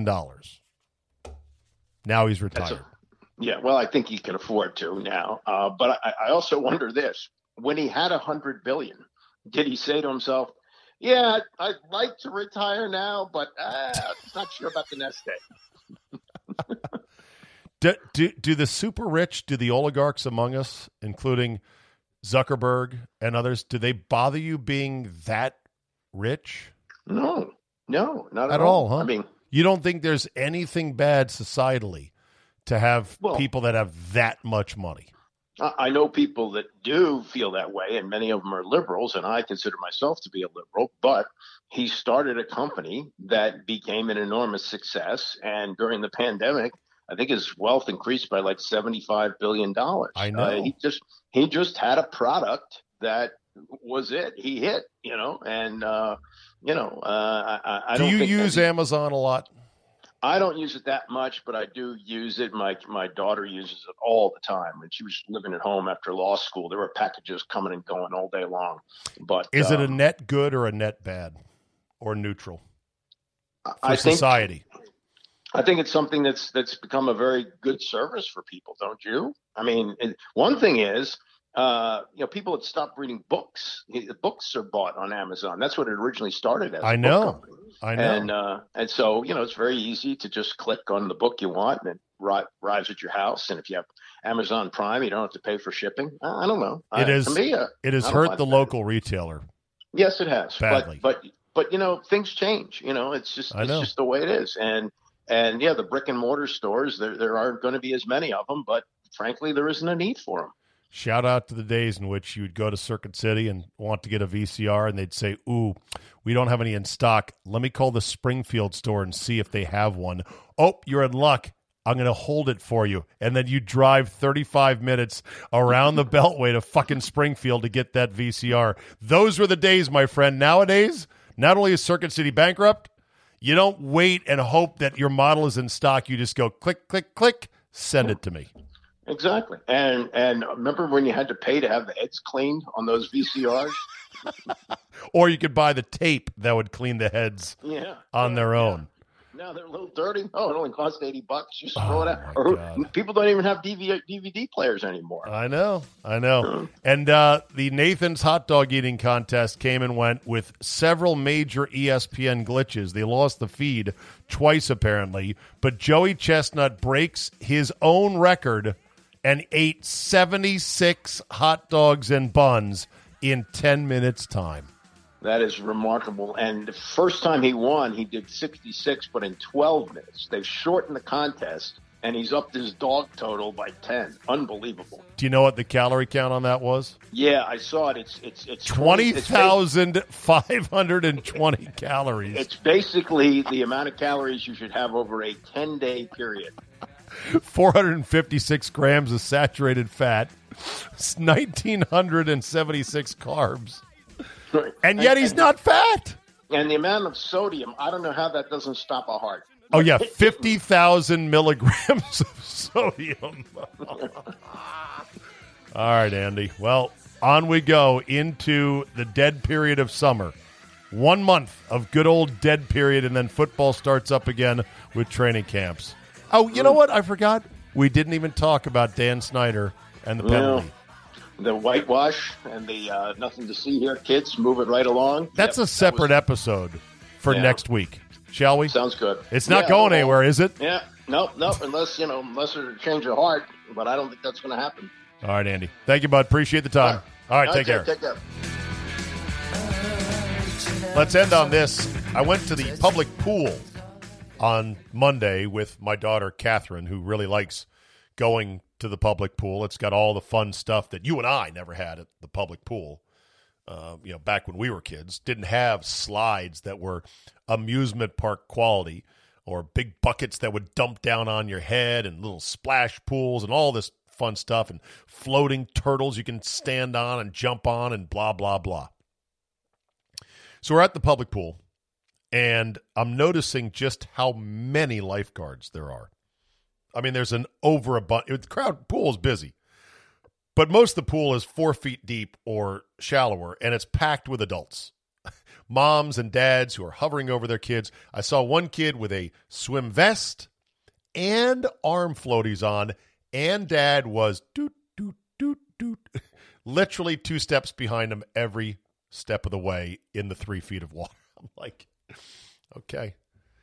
Now he's retired. Well, I think he can afford to now. But I also wonder this. When he had $100 billion, did he say to himself, yeah, I'd like to retire now, but I'm not sure about the next day. Do the super rich, do the oligarchs among us, including Zuckerberg and others, do they bother you being that rich? No, not at all, huh? I mean, you don't think there's anything bad societally to have people that have that much money? I know people that do feel that way, and many of them are liberals, and I consider myself to be a liberal, but he started a company that became an enormous success, and during the pandemic, I think his wealth increased by like $75 billion. I know. He just had a product that was it. He hit, and, I don't think. Do you use he, Amazon a lot? I don't use it that much, but I do use it. My daughter uses it all the time. When she was living at home after law school, there were packages coming and going all day long. But is it a net good or a net bad or neutral for society? I think it's something that's become a very good service for people, don't you? I mean, one thing is, people had stopped reading books. The books are bought on Amazon. That's what it originally started as. I know. And so, it's very easy to just click on the book you want and it arrives at your house. And if you have Amazon Prime, you don't have to pay for shipping. I don't know. It has hurt the local retailer. Yes, it has. Badly. But things change. It's just the way it is. And the brick and mortar stores, there aren't going to be as many of them, but frankly, there isn't a need for them. Shout out to the days in which you would go to Circuit City and want to get a VCR, and they'd say, ooh, we don't have any in stock. Let me call the Springfield store and see if they have one. Oh, you're in luck. I'm going to hold it for you. And then you drive 35 minutes around the Beltway to fucking Springfield to get that VCR. Those were the days, my friend. Nowadays, not only is Circuit City bankrupt, you don't wait and hope that your model is in stock. You just go click, click, click, send it to me. Exactly. And remember when you had to pay to have the heads cleaned on those VCRs? Or you could buy the tape that would clean the heads on their own. Now they're a little dirty. Oh, it only costs $80. Just throw it out. Or people don't even have DVD players anymore. I know. And the Nathan's hot dog eating contest came and went with several major ESPN glitches. They lost the feed twice, apparently. But Joey Chestnut breaks his own record and ate 76 hot dogs and buns in 10 minutes' time. That is remarkable. And the first time he won, he did 66, but in 12 minutes. They've shortened the contest, and he's upped his dog total by 10. Unbelievable. Do you know what the calorie count on that was? Yeah, I saw it. It's 20,520 calories. It's basically the amount of calories you should have over a 10-day period. 456 grams of saturated fat, 1,976 carbs. And yet he's not fat. And the amount of sodium, I don't know how that doesn't stop a heart. Oh, yeah, 50,000 milligrams of sodium. All right, Andy. Well, on we go into the dead period of summer. 1 month of good old dead period, and then football starts up again with training camps. Oh, you know what? I forgot. We didn't even talk about Dan Snyder and the penalty. The whitewash and the nothing to see here, kids, move it right along. That's a separate episode for next week, shall we? Sounds good. It's not going anywhere, is it? Yeah, no, unless there's a change of heart, but I don't think that's going to happen. All right, Andy. Thank you, bud. Appreciate the time. All right, take care. Take care. Let's end on this. I went to the public pool on Monday with my daughter, Catherine, who really likes going to the public pool. It's got all the fun stuff that you and I never had at the public pool. Back when we were kids, didn't have slides that were amusement park quality or big buckets that would dump down on your head and little splash pools and all this fun stuff and floating turtles you can stand on and jump on and blah, blah, blah. So we're at the public pool, and I'm noticing just how many lifeguards there are. I mean, there's an overabundance. The crowd pool is busy, but most of the pool is 4 feet deep or shallower, and it's packed with adults, moms and dads who are hovering over their kids. I saw one kid with a swim vest and arm floaties on, and dad was doot, doot, doot, doot, literally 2 steps behind him every step of the way in the 3 feet of water. I'm like, okay.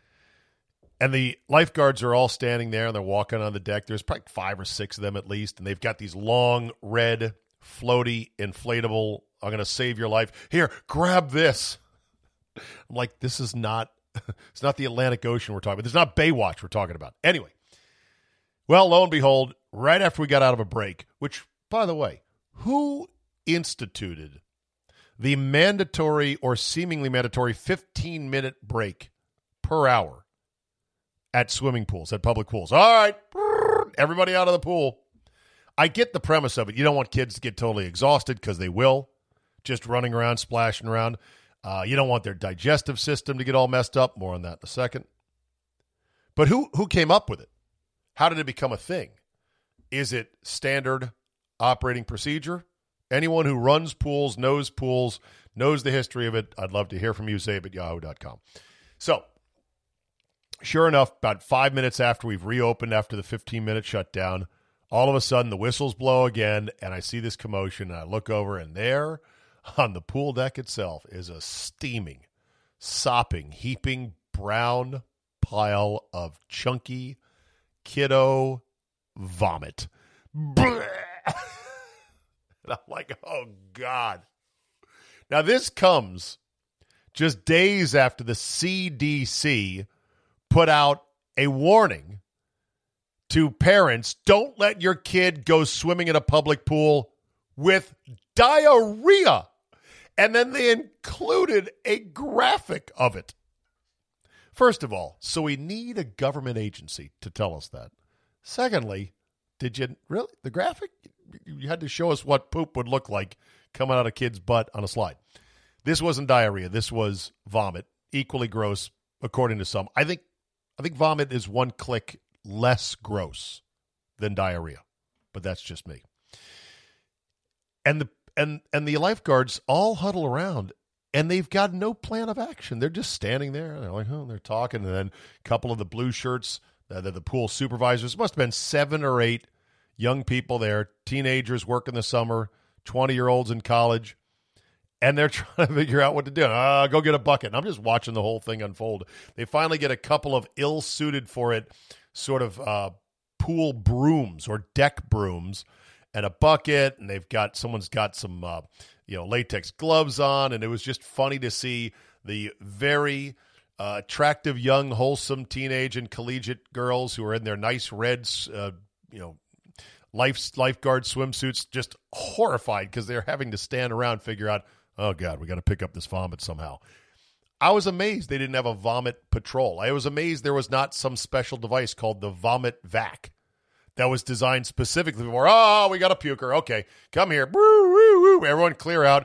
And the lifeguards are all standing there, and they're walking on the deck. There's probably 5 or 6 of them at least, and they've got these long, red, floaty, inflatable, I'm going to save your life. Here, grab this. I'm like, this is not, it's not the Atlantic Ocean we're talking about. It's not Baywatch we're talking about. Anyway, well, lo and behold, right after we got out of a break, which, by the way, who instituted the mandatory or seemingly mandatory 15-minute break per hour at swimming pools, at public pools? All right, everybody out of the pool. I get the premise of it. You don't want kids to get totally exhausted because they will, just running around, splashing around. You don't want their digestive system to get all messed up. More on that in a second. But who came up with it? How did it become a thing? Is it standard operating procedure? Anyone who runs pools, knows the history of it, I'd love to hear from you, zabe@yahoo.com. So, sure enough, about 5 minutes after we've reopened after the 15-minute shutdown, all of a sudden the whistles blow again, and I see this commotion, and I look over, and there on the pool deck itself is a steaming, sopping, heaping brown pile of chunky kiddo vomit. And I'm like, oh, God. Now, this comes just days after the CDC put out a warning to parents, don't let your kid go swimming in a public pool with diarrhea. And then they included a graphic of it. First of all, so we need a government agency to tell us that. Secondly, did you really, the graphic, you had to show us what poop would look like coming out of a kid's butt on a slide. This wasn't diarrhea. This was vomit, equally gross, according to some. I think vomit is one click less gross than diarrhea, but that's just me. And the lifeguards all huddle around, and they've got no plan of action. They're just standing there. They're like, oh, they're talking. And then a couple of the blue shirts, the pool supervisors, must have been 7 or 8 young people there, teenagers working the summer, 20-year-olds in college, and they're trying to figure out what to do. Go get a bucket. And I'm just watching the whole thing unfold. They finally get a couple of ill-suited for it sort of pool brooms or deck brooms and a bucket, and someone's got some latex gloves on, and it was just funny to see the very attractive, young, wholesome teenage and collegiate girls who are in their nice red, lifeguard swimsuits, just horrified because they're having to stand around and figure out, oh, God, we got to pick up this vomit somehow. I was amazed they didn't have a vomit patrol. I was amazed there was not some special device called the Vomit Vac that was designed specifically for, we got a puker. Okay, come here. Woo, woo, woo. Everyone clear out.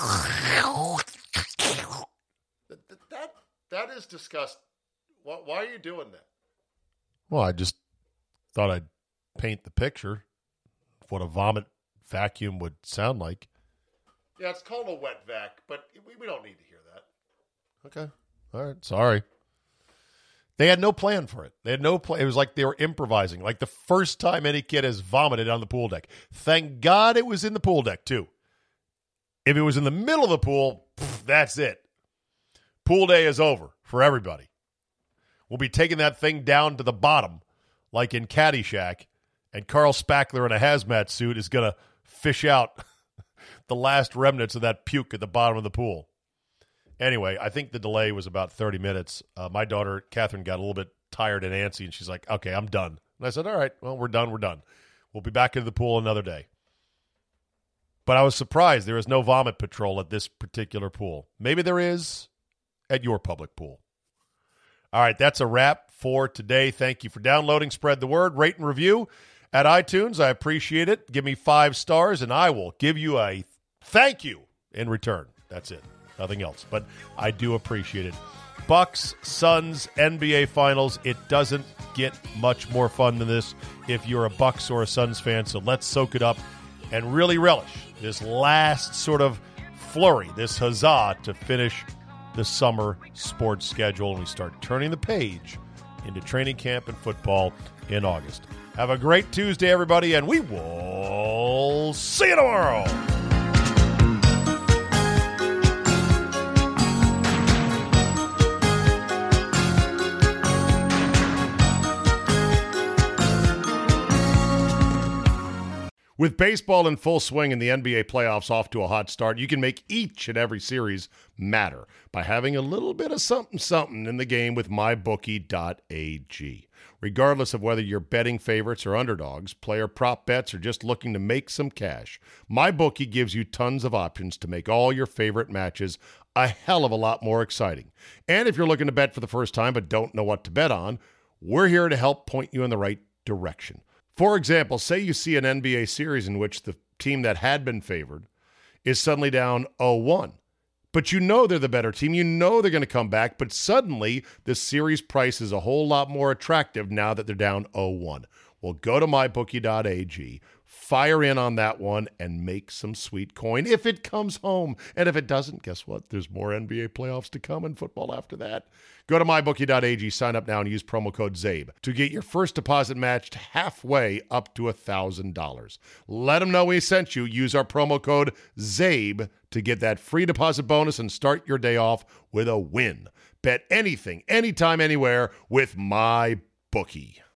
That is disgusting. Why are you doing that? Well, I just thought I'd paint the picture of what a vomit vacuum would sound like. Yeah, it's called a wet vac, but we don't need to hear that. Okay. All right. Sorry. They had no plan for it. They had no plan. It was like they were improvising, like the first time any kid has vomited on the pool deck. Thank God it was in the pool deck, too. If it was in the middle of the pool, that's it. Pool day is over for everybody. We'll be taking that thing down to the bottom, like in Caddyshack, and Carl Spackler in a hazmat suit is going to fish out the last remnants of that puke at the bottom of the pool. Anyway, I think the delay was about 30 minutes. My daughter, Catherine, got a little bit tired and antsy, and she's like, okay, I'm done. And I said, all right, well, we're done. We'll be back into the pool another day. But I was surprised there was no vomit patrol at this particular pool. Maybe there is at your public pool. All right, that's a wrap for today. Thank you for downloading. Spread the word. Rate and review at iTunes. I appreciate it. Give me 5 stars, and I will give you a thank you in return. That's it. Nothing else, but I do appreciate it. Bucks, Suns, NBA Finals. It doesn't get much more fun than this if you're a Bucks or a Suns fan, so let's soak it up and really relish this last sort of flurry, this huzzah to finish the summer sports schedule, and we start turning the page into training camp and football in August. Have a great Tuesday, everybody, and we will see you tomorrow. With baseball in full swing and the NBA playoffs off to a hot start, you can make each and every series matter by having a little bit of something in the game with MyBookie.ag. Regardless of whether you're betting favorites or underdogs, player prop bets, or just looking to make some cash, MyBookie gives you tons of options to make all your favorite matches a hell of a lot more exciting. And if you're looking to bet for the first time but don't know what to bet on, we're here to help point you in the right direction. For example, say you see an NBA series in which the team that had been favored is suddenly down 0-1. But you know they're the better team. You know they're going to come back. But suddenly, the series price is a whole lot more attractive now that they're down 0-1. Well, go to MyBookie.ag, fire in on that one, and make some sweet coin if it comes home. And if it doesn't, guess what? There's more NBA playoffs to come and football after that. Go to MyBookie.ag, sign up now, and use promo code ZABE to get your first deposit matched halfway up to $1,000. Let them know we sent you. Use our promo code ZABE to get that free deposit bonus and start your day off with a win. Bet anything, anytime, anywhere with MyBookie.